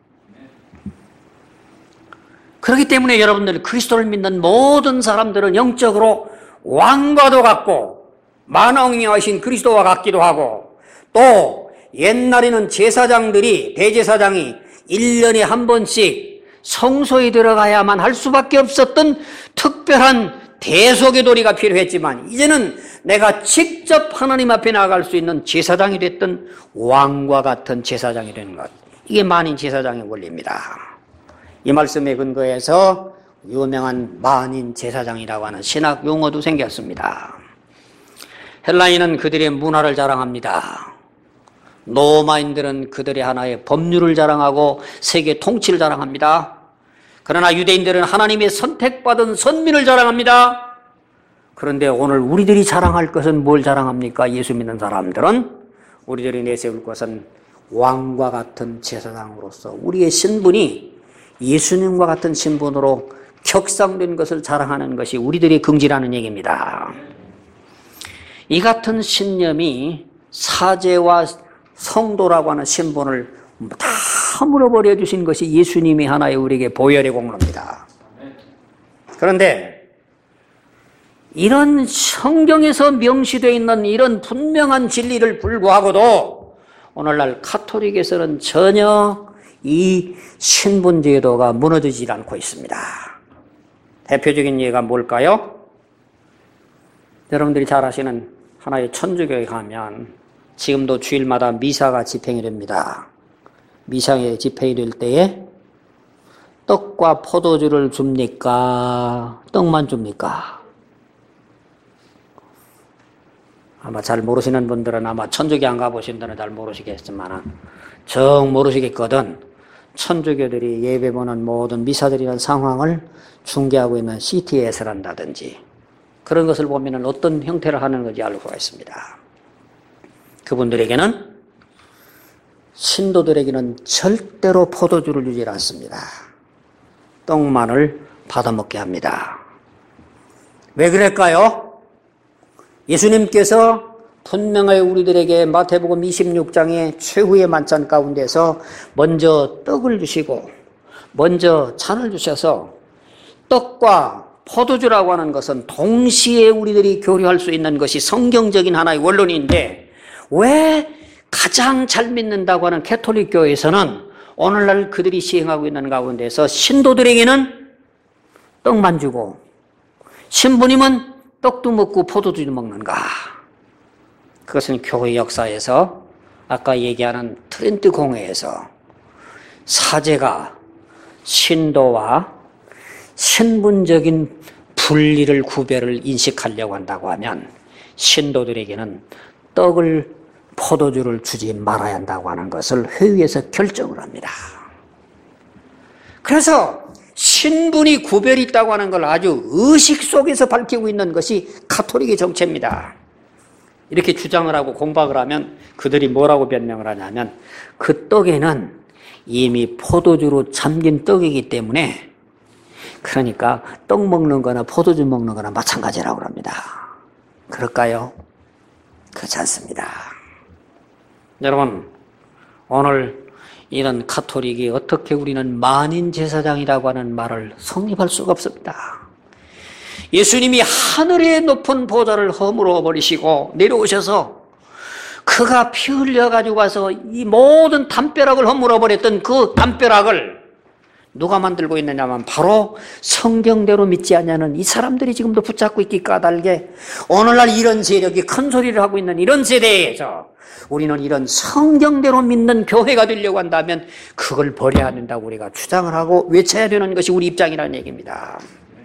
그렇기 때문에 여러분들 그리스도를 믿는 모든 사람들은 영적으로 왕과도 같고 만왕이하신 그리스도와 같기도 하고 또 옛날에는 제사장들이 대제사장이 일 년에 한 번씩 성소에 들어가야만 할 수밖에 없었던 특별한 대속의 도리가 필요했지만 이제는 내가 직접 하나님 앞에 나아갈 수 있는 제사장이 됐던 왕과 같은 제사장이 되는 것. 이게 만인 제사장의 원리입니다. 이 말씀에 근거해서 유명한 만인 제사장이라고 하는 신학 용어도 생겼습니다. 헬라인은 그들의 문화를 자랑합니다. 로마인들은 그들의 하나의 법률을 자랑하고 세계 통치를 자랑합니다. 그러나 유대인들은 하나님의 선택받은 선민을 자랑합니다. 그런데 오늘 우리들이 자랑할 것은 뭘 자랑합니까? 예수 믿는 사람들은 우리들이 내세울 것은 왕과 같은 제사장으로서 우리의 신분이 예수님과 같은 신분으로 격상된 것을 자랑하는 것이 우리들의 긍지라는 얘기입니다. 이 같은 신념이 사제와 성도라고 하는 신분을 다 물어버려 주신 것이 예수님이 하나의 우리에게 보혈의 공로입니다. 그런데 이런 성경에서 명시되어 있는 이런 분명한 진리를 불구하고도 오늘날 카톨릭에서는 전혀 이 신분 제도가 무너지지 않고 있습니다. 대표적인 예가 뭘까요? 여러분들이 잘 아시는 하나의 천주교에 가면 지금도 주일마다 미사가 집행이 됩니다. 미사에 집행이 될 때에 떡과 포도주를 줍니까? 떡만 줍니까? 아마 잘 모르시는 분들은 아마 천주교 안 가보신 분들은 잘 모르시겠지만 정 모르시겠거든. 천주교들이 예배 보는 모든 미사들이라는 상황을 중계하고 있는 씨티에스를 한다든지 그런 것을 보면 어떤 형태를 하는 건지 알 수가 있습니다. 그분들에게는 신도들에게는 절대로 포도주를 주지 않습니다. 떡만을 받아먹게 합니다. 왜 그럴까요? 예수님께서 분명하게 우리들에게 마태복음 이십육 장의 최후의 만찬 가운데서 먼저 떡을 주시고 먼저 잔을 주셔서 떡과 포도주라고 하는 것은 동시에 우리들이 교류할 수 있는 것이 성경적인 하나의 원론인데 왜 가장 잘 믿는다고 하는 가톨릭 교회에서는 오늘날 그들이 시행하고 있는 가운데서 신도들에게는 떡만 주고 신부님은 떡도 먹고 포도주도 먹는가? 그것은 교회 역사에서 아까 얘기하는 트렌트 공회에서 사제가 신도와 신분적인 분리를 구별을 인식하려고 한다고 하면 신도들에게는 떡을 포도주를 주지 말아야 한다고 하는 것을 회의에서 결정을 합니다. 그래서 신분이 구별이 있다고 하는 걸 아주 의식 속에서 밝히고 있는 것이 가톨릭의 정체입니다. 이렇게 주장을 하고 공박을 하면 그들이 뭐라고 변명을 하냐면 그 떡에는 이미 포도주로 잠긴 떡이기 때문에 그러니까 떡 먹는 거나 포도주 먹는 거나 마찬가지라고 합니다. 그럴까요? 그렇지 않습니다. 여러분, 오늘 이런 가톨릭이 어떻게 우리는 만인 제사장이라고 하는 말을 성립할 수가 없습니다. 예수님이 하늘의 높은 보좌를 허물어 버리시고 내려오셔서 그가 피 흘려 가지고 와서 이 모든 담벼락을 허물어 버렸던 그 담벼락을 누가 만들고 있느냐면 바로 성경대로 믿지 않냐는 이 사람들이 지금도 붙잡고 있기 까닭에 오늘날 이런 세력이 큰 소리를 하고 있는 이런 세대에서 우리는 이런 성경대로 믿는 교회가 되려고 한다면 그걸 버려야 된다고 우리가 주장을 하고 외쳐야 되는 것이 우리 입장이라는 얘기입니다.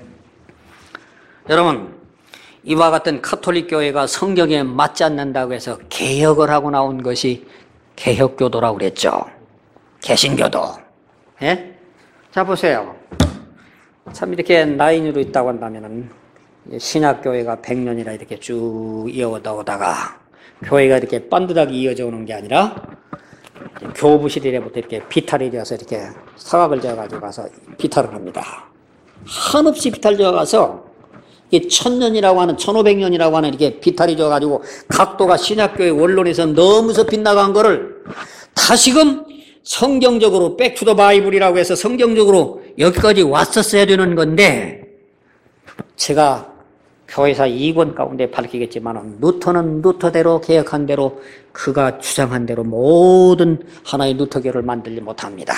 여러분, 이와 같은 가톨릭 교회가 성경에 맞지 않는다고 해서 개혁을 하고 나온 것이 개혁교도라고 그랬죠. 개신교도. 예? 자, 보세요. 참 이렇게 라인으로 있다고 한다면은 신약교회가 백 년이나 이렇게 쭉 이어오다가 교회가 이렇게 반듯하게 이어져 오는 게 아니라 교부시대부터 이렇게 비탈이 되어서 이렇게 사각을 지어가지고 가서 비탈을 합니다. 한없이 비탈 지어가서 이 천년이라고 하는 천오백 년이라고 하는 이렇게 비탈이 지어가지고 각도가 신약교회 원론에서 너무서 빗나간 거를 다시금 성경적으로 백투더 바이블이라고 해서 성경적으로 여기까지 왔었어야 되는 건데 제가 교회사 이 권 가운데 밝히겠지만 루터는 루터대로 개혁한 대로 그가 주장한 대로 모든 하나의 루터교를 만들지 못합니다.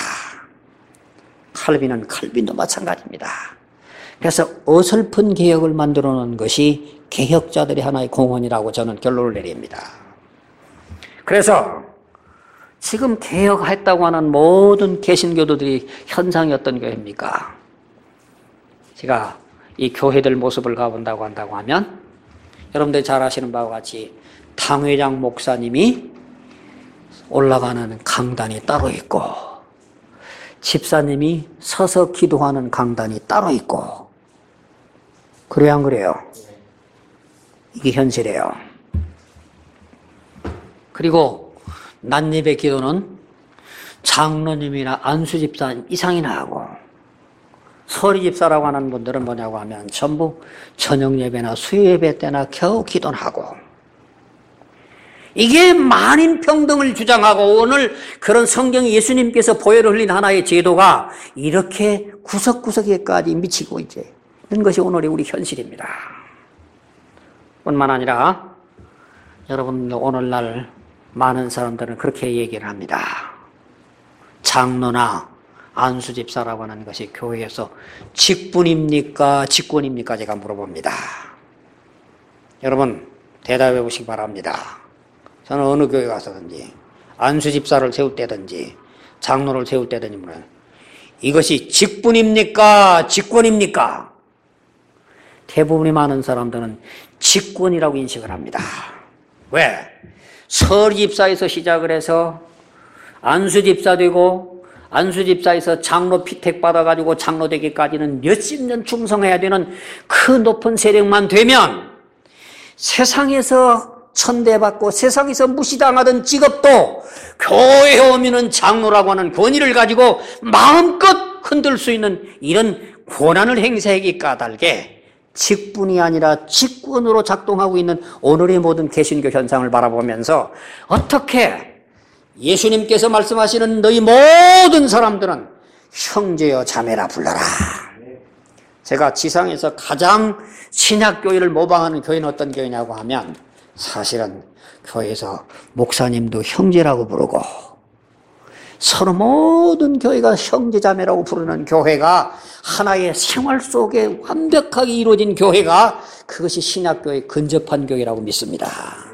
칼빈은 칼빈도 마찬가지입니다. 그래서 어설픈 개혁을 만들어 놓은 것이 개혁자들의 하나의 공헌이라고 저는 결론을 내립니다. 그래서 지금 개혁했다고 하는 모든 개신교도들이 현상이 어떤 교회입니까? 제가 이 교회들 모습을 가본다고 한다고 하면 여러분들이 잘 아시는 바와 같이 당회장 목사님이 올라가는 강단이 따로 있고 집사님이 서서 기도하는 강단이 따로 있고 그래요 안 그래요? 이게 현실이에요. 그리고 난예배 기도는 장로님이나 안수집사 이상이나 하고 서리집사라고 하는 분들은 뭐냐고 하면 전부 저녁예배나 수요예배 때나 겨우 기도는 하고 이게 만인평등을 주장하고 오늘 그런 성경이 예수님께서 보혈을 흘린 하나의 제도가 이렇게 구석구석에까지 미치고 이제 있는 것이 오늘의 우리 현실입니다. 뿐만 아니라 여러분 오늘날 많은 사람들은 그렇게 얘기를 합니다. 장로나 안수집사라고 하는 것이 교회에서 직분입니까? 직권입니까? 제가 물어봅니다. 여러분 대답해 보시기 바랍니다. 저는 어느 교회 가서든지 안수집사를 세울 때든지 장로를 세울 때든지 이것이 직분입니까? 직권입니까? 대부분이 많은 사람들은 직권이라고 인식을 합니다. 왜? 서리집사에서 시작을 해서 안수집사 되고 안수집사에서 장로 피택 받아가지고 장로 되기까지는 몇십 년 충성해야 되는 그 높은 세력만 되면 세상에서 천대받고 세상에서 무시당하던 직업도 교회에 오면은 장로라고 하는 권위를 가지고 마음껏 흔들 수 있는 이런 권한을 행사하기 까닭에 직분이 아니라 직권으로 작동하고 있는 오늘의 모든 개신교 현상을 바라보면서 어떻게 예수님께서 말씀하시는 너희 모든 사람들은 형제여 자매라 불러라. 제가 지상에서 가장 신약교회를 모방하는 교회는 어떤 교회냐고 하면 사실은 교회에서 목사님도 형제라고 부르고 서로 모든 교회가 형제자매라고 부르는 교회가 하나의 생활 속에 완벽하게 이루어진 교회가 그것이 신약교회의 근접한 교회라고 믿습니다.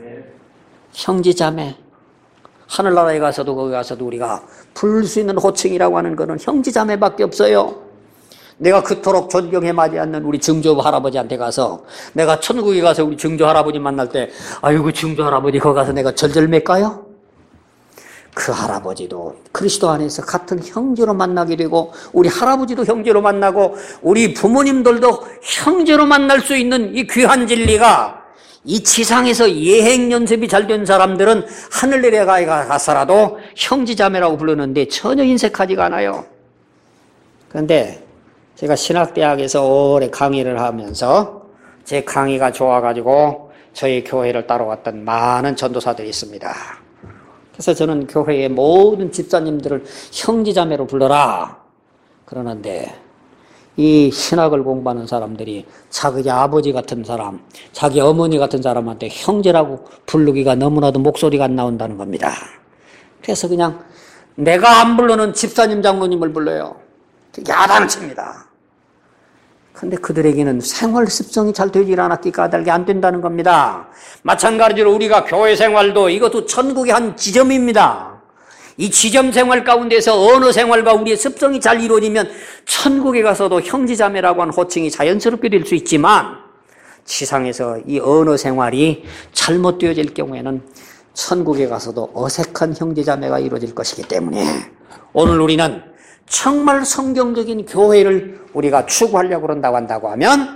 형제자매 하늘나라에 가서도 거기 가서도 우리가 부를 수 있는 호칭이라고 하는 것은 형제자매밖에 없어요. 내가 그토록 존경해 마지 않는 우리 증조 할아버지한테 가서 내가 천국에 가서 우리 증조 할아버지 만날 때 아이고 증조 할아버지 거기 가서 내가 절절 맺까요? 그 할아버지도 그리스도 안에서 같은 형제로 만나게 되고 우리 할아버지도 형제로 만나고 우리 부모님들도 형제로 만날 수 있는 이 귀한 진리가 이 지상에서 예행 연습이 잘 된 사람들은 하늘나라에 가서라도 형제자매라고 부르는데 전혀 인색하지가 않아요. 그런데 제가 신학대학에서 오래 강의를 하면서 제 강의가 좋아가지고 저희 교회를 따라왔던 많은 전도사들이 있습니다. 그래서 저는 교회의 모든 집사님들을 형제자매로 불러라 그러는데 이 신학을 공부하는 사람들이 자기 아버지 같은 사람, 자기 어머니 같은 사람한테 형제라고 부르기가 너무나도 목소리가 안 나온다는 겁니다. 그래서 그냥 내가 안 부르는 집사님 장로님을 불러요. 야단칩니다. 근데 그들에게는 생활 습성이 잘 되질 않았기 까닭에 안 된다는 겁니다. 마찬가지로 우리가 교회 생활도 이것도 천국의 한 지점입니다. 이 지점 생활 가운데서 언어 생활과 우리의 습성이 잘 이루어지면 천국에 가서도 형제자매라고 하는 호칭이 자연스럽게 될 수 있지만 지상에서 이 언어 생활이 잘못되어질 경우에는 천국에 가서도 어색한 형제자매가 이루어질 것이기 때문에 오늘 우리는 정말 성경적인 교회를 우리가 추구하려고 그런다고 한다고 하면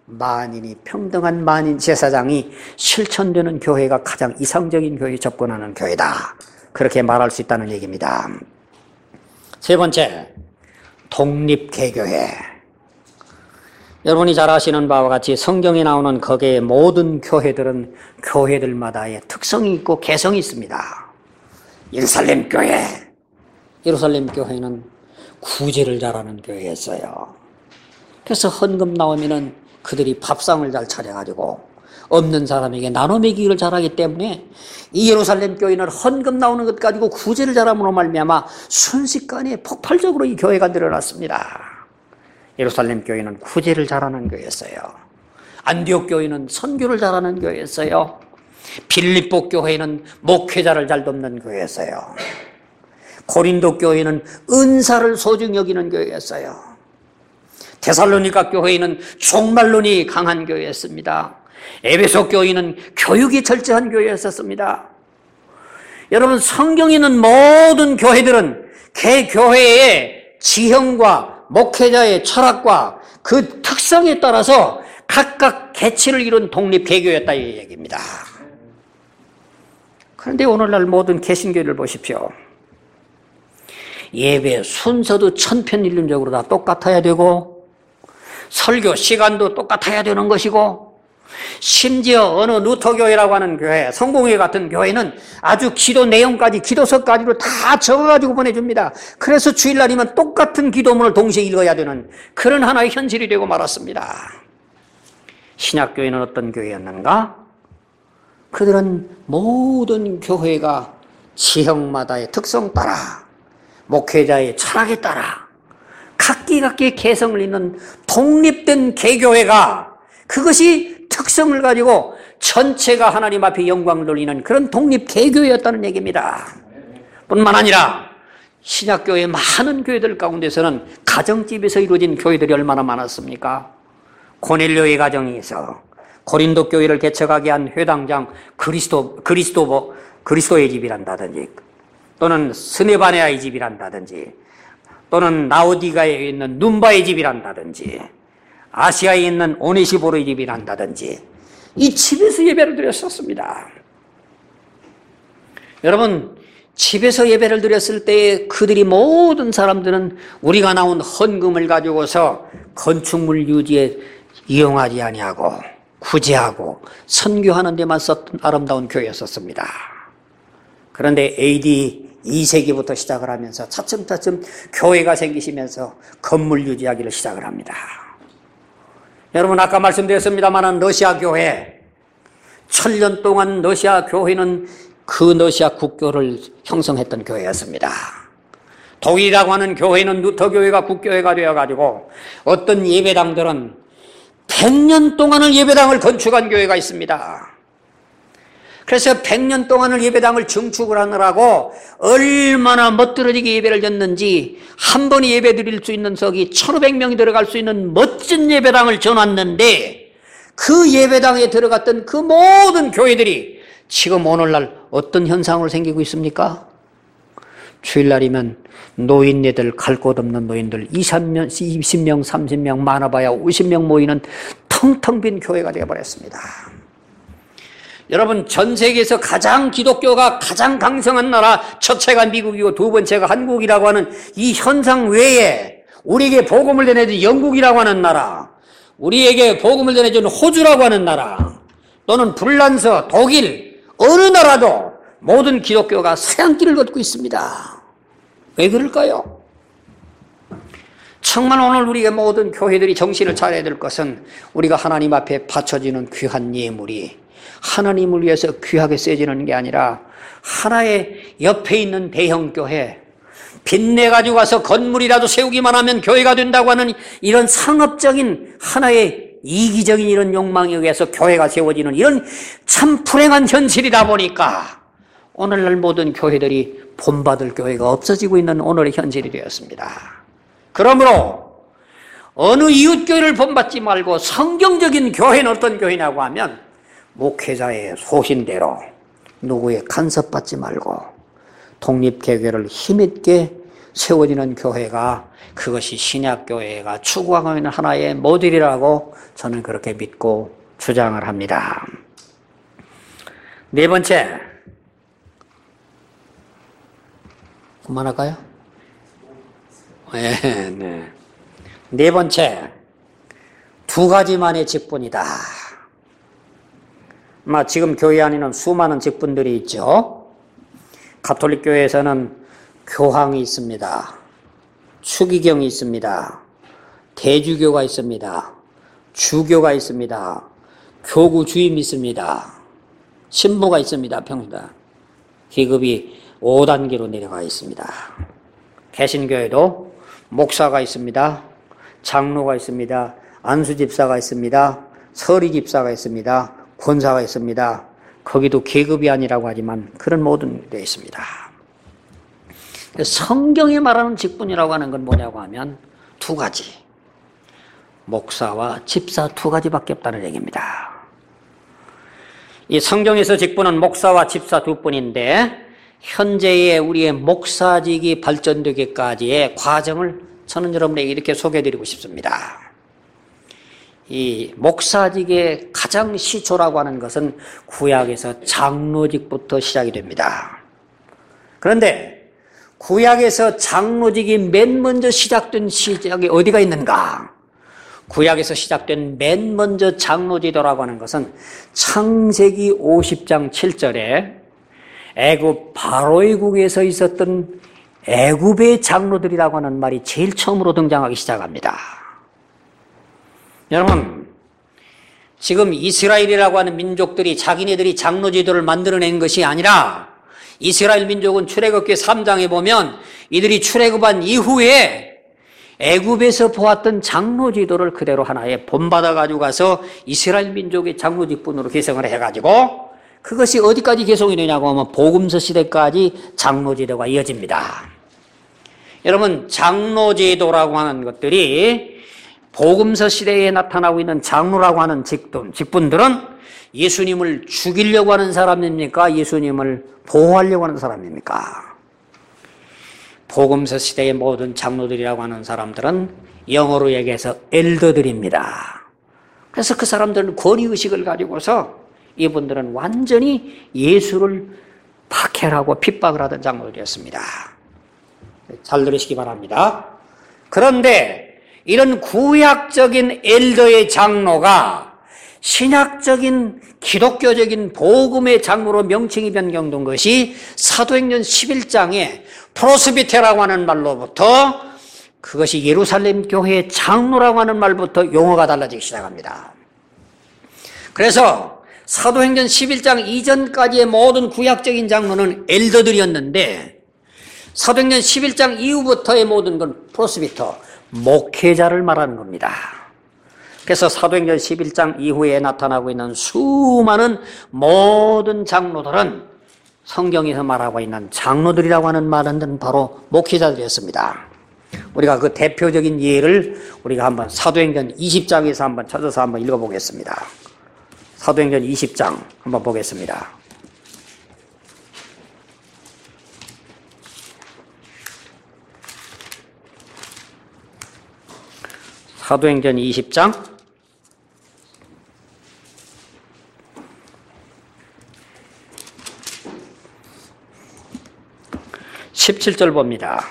만인이 평등한 만인 제사장이 실천되는 교회가 가장 이상적인 교회에 접근하는 교회다. 그렇게 말할 수 있다는 얘기입니다. 세 번째, 독립개교회. 여러분이 잘 아시는 바와 같이 성경에 나오는 거기에 모든 교회들은 교회들마다의 특성이 있고 개성이 있습니다. 예루살렘 교회. 예루살렘 교회는 구제를 잘하는 교회였어요. 그래서 헌금 나오면은 그들이 밥상을 잘 차려가지고 없는 사람에게 나눠 먹이기를 잘하기 때문에 이 예루살렘 교회는 헌금 나오는 것 가지고 구제를 잘함으로 말미암아 순식간에 폭발적으로 이 교회가 늘어났습니다. 예루살렘 교회는 구제를 잘하는 교회였어요. 안디옥 교회는 선교를 잘하는 교회였어요. 빌립보 교회는 목회자를 잘 돕는 교회였어요. 고린도 교회는 은사를 소중히 여기는 교회였어요. 데살로니가 교회는 종말론이 강한 교회였습니다. 에베소 교회는 교육이 철저한 교회였었습니다. 여러분, 성경에 있는 모든 교회들은 개 교회의 지형과 목회자의 철학과 그 특성에 따라서 각각 개체를 이룬 독립 개교였다 이 얘기입니다. 그런데 오늘날 모든 개신교를 보십시오. 예배 순서도 천편일률적으로 다 똑같아야 되고 설교 시간도 똑같아야 되는 것이고 심지어 어느 루터교회라고 하는 교회, 성공회 같은 교회는 아주 기도 내용까지 기도서까지로 다 적어가지고 보내줍니다. 그래서 주일날이면 똑같은 기도문을 동시에 읽어야 되는 그런 하나의 현실이 되고 말았습니다. 신약교회는 어떤 교회였는가? 그들은 모든 교회가 지형마다의 특성 따라 목회자의 철학에 따라 각기각기 개성을 잇는 독립된 개교회가 그것이 특성을 가지고 전체가 하나님 앞에 영광을 돌리는 그런 독립 개교회였다는 얘기입니다. 뿐만 아니라 신약교회의 많은 교회들 가운데서는 가정집에서 이루어진 교회들이 얼마나 많았습니까? 고넬료의 가정에서 고린도 교회를 개척하게 한 회당장 그리스도, 그리스도, 그리스도의 집이란다든지 또는 스네바네아의 집이란다든지 또는 나우디가에 있는 눈바의 집이란다든지 아시아에 있는 오네시보르의 집이란다든지 이 집에서 예배를 드렸었습니다. 여러분, 집에서 예배를 드렸을 때 그들이 모든 사람들은 우리가 나온 헌금을 가지고서 건축물 유지에 이용하지 아니하고 구제하고 선교하는 데만 썼던 아름다운 교회였었습니다. 그런데 에이디 이 세기부터 시작을 하면서 차츰차츰 교회가 생기시면서 건물 유지하기를 시작을 합니다. 여러분, 아까 말씀드렸습니다만 러시아 교회, 천년 동안 러시아 교회는 그 러시아 국교를 형성했던 교회였습니다. 독일이라고 하는 교회는 루터 교회가 국교회가 되어가지고 어떤 예배당들은 백 년 동안을 예배당을 건축한 교회가 있습니다. 그래서 백 년 동안을 예배당을 증축을 하느라고 얼마나 멋들어지게 예배를 드렸는지 한 번에 예배 드릴 수 있는 석이 천오백 명이 들어갈 수 있는 멋진 예배당을 지어놨는데 그 예배당에 들어갔던 그 모든 교회들이 지금 오늘날 어떤 현상으로 생기고 있습니까? 주일날이면 노인네들 갈 곳 없는 노인들 이십 명, 이십 명, 삼십 명 많아봐야 오십 명 모이는 텅텅 빈 교회가 되어버렸습니다. 여러분, 전 세계에서 가장 기독교가 가장 강성한 나라 첫째가 미국이고 두 번째가 한국이라고 하는 이 현상 외에 우리에게 복음을 전해준 영국이라고 하는 나라, 우리에게 복음을 전해준 호주라고 하는 나라 또는 불란서, 독일 어느 나라도 모든 기독교가 서양길을 걷고 있습니다. 왜 그럴까요? 정말 오늘 우리가 모든 교회들이 정신을 차려야 될 것은 우리가 하나님 앞에 바쳐지는 귀한 예물이 하나님을 위해서 귀하게 쓰여지는 게 아니라 하나의 옆에 있는 대형교회, 빚내가지고 가서 건물이라도 세우기만 하면 교회가 된다고 하는 이런 상업적인 하나의 이기적인 이런 욕망에 의해서 교회가 세워지는 이런 참 불행한 현실이다 보니까 오늘날 모든 교회들이 본받을 교회가 없어지고 있는 오늘의 현실이 되었습니다. 그러므로 어느 이웃교회를 본받지 말고 성경적인 교회는 어떤 교회냐고 하면 목회자의 소신대로 누구의 간섭받지 말고 독립개교를 힘있게 세워지는 교회가 그것이 신약교회가 추구하고 있는 하나의 모델이라고 저는 그렇게 믿고 주장을 합니다. 네 번째, 그만할까요? 네, 네. 네 번째, 두 가지만의 직분이다. 뭐 지금 교회 안에는 수많은 직분들이 있죠. 가톨릭 교회에서는 교황이 있습니다. 추기경이 있습니다. 대주교가 있습니다. 주교가 있습니다. 교구 주임이 있습니다. 신부가 있습니다. 평소다. 계급이 오 단계로 내려가 있습니다. 개신교회도 목사가 있습니다. 장로가 있습니다. 안수집사가 있습니다. 서리집사가 있습니다. 권사가 있습니다. 거기도 계급이 아니라고 하지만 그런 모든 데 있습니다. 성경이 말하는 직분이라고 하는 건 뭐냐고 하면 두 가지. 목사와 집사 두 가지밖에 없다는 얘기입니다. 이 성경에서 직분은 목사와 집사 두 분인데 현재의 우리의 목사직이 발전되기까지의 과정을 저는 여러분에게 이렇게 소개해드리고 싶습니다. 이 목사직의 가장 시초라고 하는 것은 구약에서 장로직부터 시작이 됩니다. 그런데 구약에서 장로직이 맨 먼저 시작된 시작이 어디가 있는가? 구약에서 시작된 맨 먼저 장로지도라고 하는 것은 창세기 오십 장 칠 절에 애굽 바로의 국에서 있었던 애굽의 장로들이라고 하는 말이 제일 처음으로 등장하기 시작합니다. 여러분, 지금 이스라엘이라고 하는 민족들이 자기네들이 장로지도를 만들어낸 것이 아니라 이스라엘 민족은 출애굽기 삼 장에 보면 이들이 출애굽한 이후에 애굽에서 보았던 장로지도를 그대로 하나의 본받아 가지고 가서 이스라엘 민족의 장로직분으로 개성을 해가지고 그것이 어디까지 개성이 되냐고 하면 복음서 시대까지 장로지도가 이어집니다. 여러분, 장로제도라고 하는 것들이 복음서 시대에 나타나고 있는 장로라고 하는 직분, 직분들은 예수님을 죽이려고 하는 사람입니까? 예수님을 보호하려고 하는 사람입니까? 복음서 시대의 모든 장로들이라고 하는 사람들은 영어로 얘기해서 엘더들입니다. 그래서 그 사람들은 권위의식을 가지고서 이분들은 완전히 예수를 박해하고 핍박을 하던 장로들이었습니다. 잘 들으시기 바랍니다. 그런데 이런 구약적인 엘더의 장로가 신약적인 기독교적인 복음의 장로로 명칭이 변경된 것이 사도행전 십일 장에 프로스비테라고 하는 말로부터 그것이 예루살렘 교회의 장로라고 하는 말부터 용어가 달라지기 시작합니다. 그래서 사도행전 십일 장 이전까지의 모든 구약적인 장로는 엘더들이었는데 사도행전 십일 장 이후부터의 모든 건 프로스비터, 목회자를 말하는 겁니다. 그래서 사도행전 십일 장 이후에 나타나고 있는 수많은 모든 장로들은 성경에서 말하고 있는 장로들이라고 하는 말은 바로 목회자들이었습니다. 우리가 그 대표적인 예를 우리가 한번 사도행전 이십 장에서 한번 찾아서 한번 읽어보겠습니다. 사도행전 이십 장 한번 보겠습니다. 사도행전 이십 장 십칠 절 봅니다.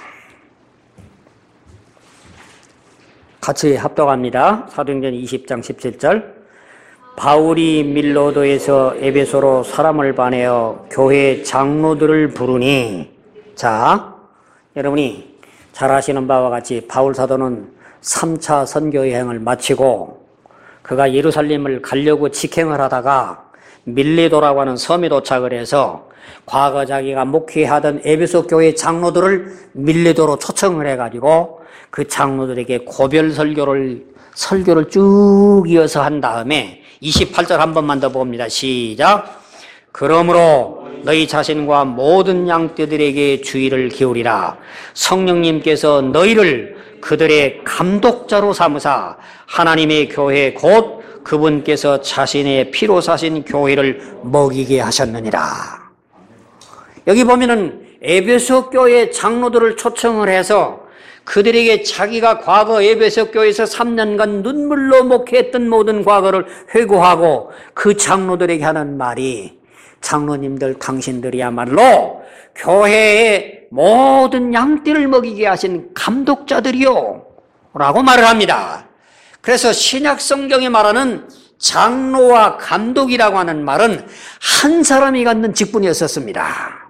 같이 합독합니다. 사도행전 이십 장 십칠 절. 바울이 밀로도에서 에베소로 사람을 보내어 교회 장로들을 부르니. 자, 여러분이 잘 아시는 바와 같이 바울 사도는 삼 차 선교 여행을 마치고 그가 예루살렘을 가려고 직행을 하다가 밀레도라고 하는 섬에 도착을 해서 과거 자기가 목회하던 에베소 교회 장로들을 밀레도로 초청을 해가지고 그 장로들에게 고별 설교를 설교를 쭉 이어서 한 다음에 이십팔 절 한 번만 더 봅니다. 시작. 그러므로 너희 자신과 모든 양떼들에게 주의를 기울이라. 성령님께서 너희를 그들의 감독자로 삼으사 하나님의 교회 곧 그분께서 자신의 피로 사신 교회를 먹이게 하셨느니라. 여기 보면은 에베소 교회 장로들을 초청을 해서 그들에게 자기가 과거 에베소 교회에서 삼 년간 눈물로 목회했던 모든 과거를 회고하고 그 장로들에게 하는 말이 장로님들 당신들이야말로 교회의 모든 양떼를 먹이게 하신 감독자들이요 라고 말을 합니다. 그래서 신약 성경에 말하는 장로와 감독이라고 하는 말은 한 사람이 갖는 직분이었었습니다.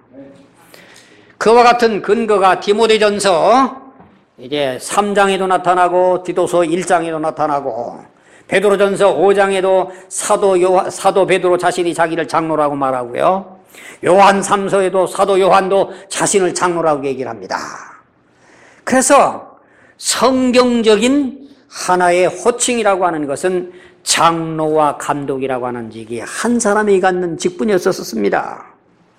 그와 같은 근거가 디모데전서 이제 삼 장에도 나타나고 디도서 일 장에도 나타나고 베드로전서 오 장에도 사도 요 사도 베드로 자신이 자기를 장로라고 말하고요. 요한 삼 서에도 사도 요한도 자신을 장로라고 얘기를 합니다. 그래서 성경적인 하나의 호칭이라고 하는 것은 장로와 감독이라고 하는 직이 한 사람이 갖는 직분이었었습니다.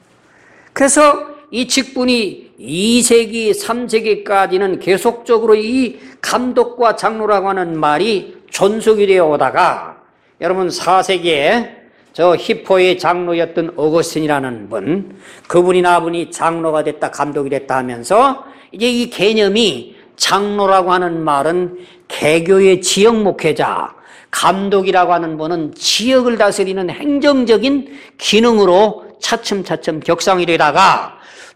그래서 이 직분이 이 세기, 삼 세기까지는 계속적으로 이 감독과 장로라고 하는 말이 존속이 되어 오다가 여러분 사 세기에 저 히포의 장로였던 어거스틴이라는 분, 그분이 나분이 장로가 됐다, 감독이 됐다 하면서 이제 이 개념이 장로라고 하는 말은 개교의 지역 목회자, 감독이라고 하는 분은 지역을 다스리는 행정적인 기능으로 차츰차츰 격상이 되다가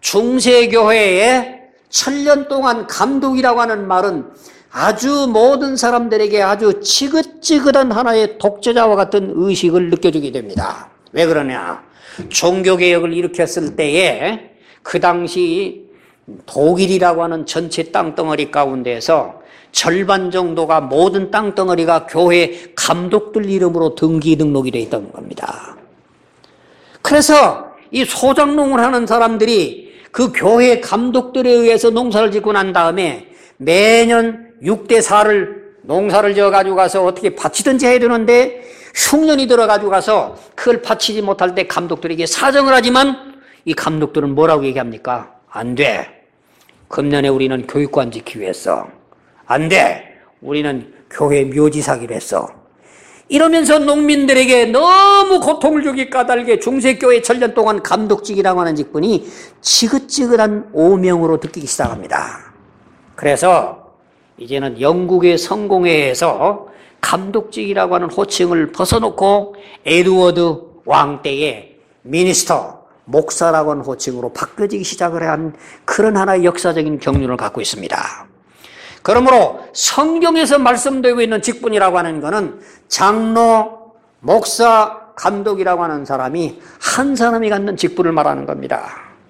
중세교회에 천년 동안 감독이라고 하는 말은 아주 모든 사람들에게 아주 지긋지긋한 하나의 독재자와 같은 의식을 느껴주게 됩니다. 왜 그러냐? 종교개혁을 일으켰을 때에 그 당시 독일이라고 하는 전체 땅덩어리 가운데에서 절반 정도가 모든 땅덩어리가 교회 감독들 이름으로 등기 등록이 되어 있던 겁니다. 그래서 이 소장농을 하는 사람들이 그 교회 감독들에 의해서 농사를 짓고 난 다음에 매년 육 대 사를 농사를 지어가지고 가서 어떻게 바치든지 해야 되는데 흉년이 들어가지고 가서 그걸 바치지 못할 때 감독들에게 사정을 하지만 이 감독들은 뭐라고 얘기합니까? 안 돼. 금년에 우리는 교육관 지키기 위해서. 안 돼. 우리는 교회 묘지 사기로 했어. 이러면서 농민들에게 너무 고통을 주기 까닭에 중세교회 천년 동안 감독직이라고 하는 직분이 지긋지긋한 오명으로 느끼기 시작합니다. 그래서 이제는 영국의 성공회에서 감독직이라고 하는 호칭을 벗어놓고 에드워드 왕 때에 미니스터, 목사라고 하는 호칭으로 바뀌어지기 시작을 한 그런 하나의 역사적인 경륜을 갖고 있습니다. 그러므로 성경에서 말씀되고 있는 직분이라고 하는 것은 장로, 목사, 감독이라고 하는 사람이 한 사람이 갖는 직분을 말하는 겁니다.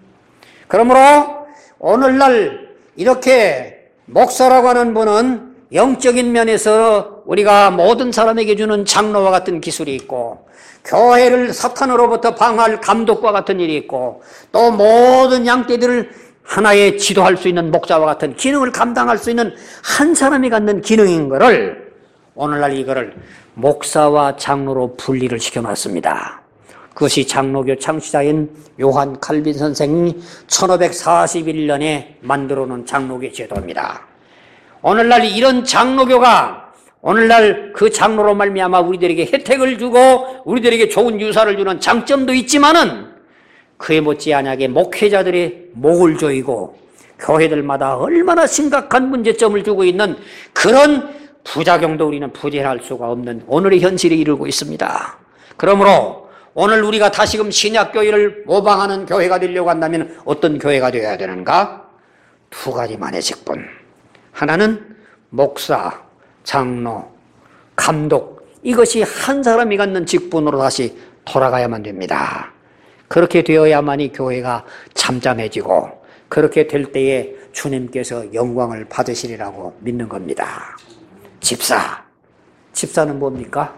그러므로 오늘날 이렇게 목사라고 하는 분은 영적인 면에서 우리가 모든 사람에게 주는 장로와 같은 기술이 있고 교회를 사탄으로부터 방어할 감독과 같은 일이 있고 또 모든 양떼들을 하나의 지도할 수 있는 목자와 같은 기능을 감당할 수 있는 한 사람이 갖는 기능인 것을 오늘날 이거를 목사와 장로로 분리를 시켜놨습니다. 그것이 장로교 창시자인 요한 칼빈 선생이 천오백사십일 년에 만들어놓은 장로교 제도입니다. 오늘날 이런 장로교가 오늘날 그 장로로 말미암아 우리들에게 혜택을 주고 우리들에게 좋은 유사를 주는 장점도 있지만은 그에 못지않게 목회자들의 목을 조이고 교회들마다 얼마나 심각한 문제점을 주고 있는 그런 부작용도 우리는 부재할 수가 없는 오늘의 현실에 이르고 있습니다. 그러므로 오늘 우리가 다시금 신약교회를 모방하는 교회가 되려고 한다면 어떤 교회가 되어야 되는가? 두 가지만의 직분. 하나는 목사, 장로, 감독. 이것이 한 사람이 갖는 직분으로 다시 돌아가야만 됩니다. 그렇게 되어야만이 교회가 잠잠해지고 그렇게 될 때에 주님께서 영광을 받으시리라고 믿는 겁니다. 집사. 집사는 뭡니까?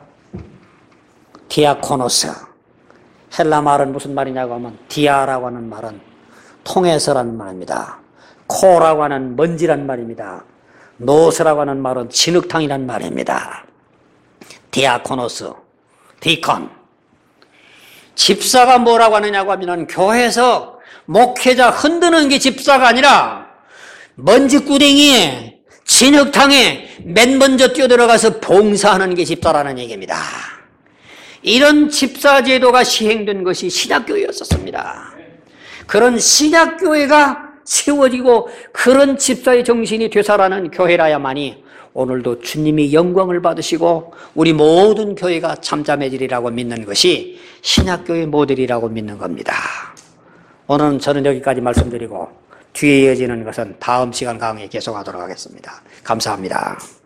디아코노스. 헬라 말은 무슨 말이냐고 하면 디아라고 하는 말은 통해서라는 말입니다. 코라고 하는 먼지란 말입니다. 노스라고 하는 말은 진흙탕이란 말입니다. 디아코노스, 디콘. 집사가 뭐라고 하느냐고 하면 교회에서 목회자 흔드는 게 집사가 아니라 먼지구덩이에 진흙탕에 맨 먼저 뛰어들어가서 봉사하는 게 집사라는 얘기입니다. 이런 집사 제도가 시행된 것이 신약교회였었습니다. 그런 신약교회가 세워지고 그런 집사의 정신이 되살아나는 교회라야만이 오늘도 주님이 영광을 받으시고 우리 모든 교회가 잠잠해지리라고 믿는 것이 신약교회 모델이라고 믿는 겁니다. 오늘은 저는 여기까지 말씀드리고 뒤에 이어지는 것은 다음 시간 강의에 계속하도록 하겠습니다. 감사합니다.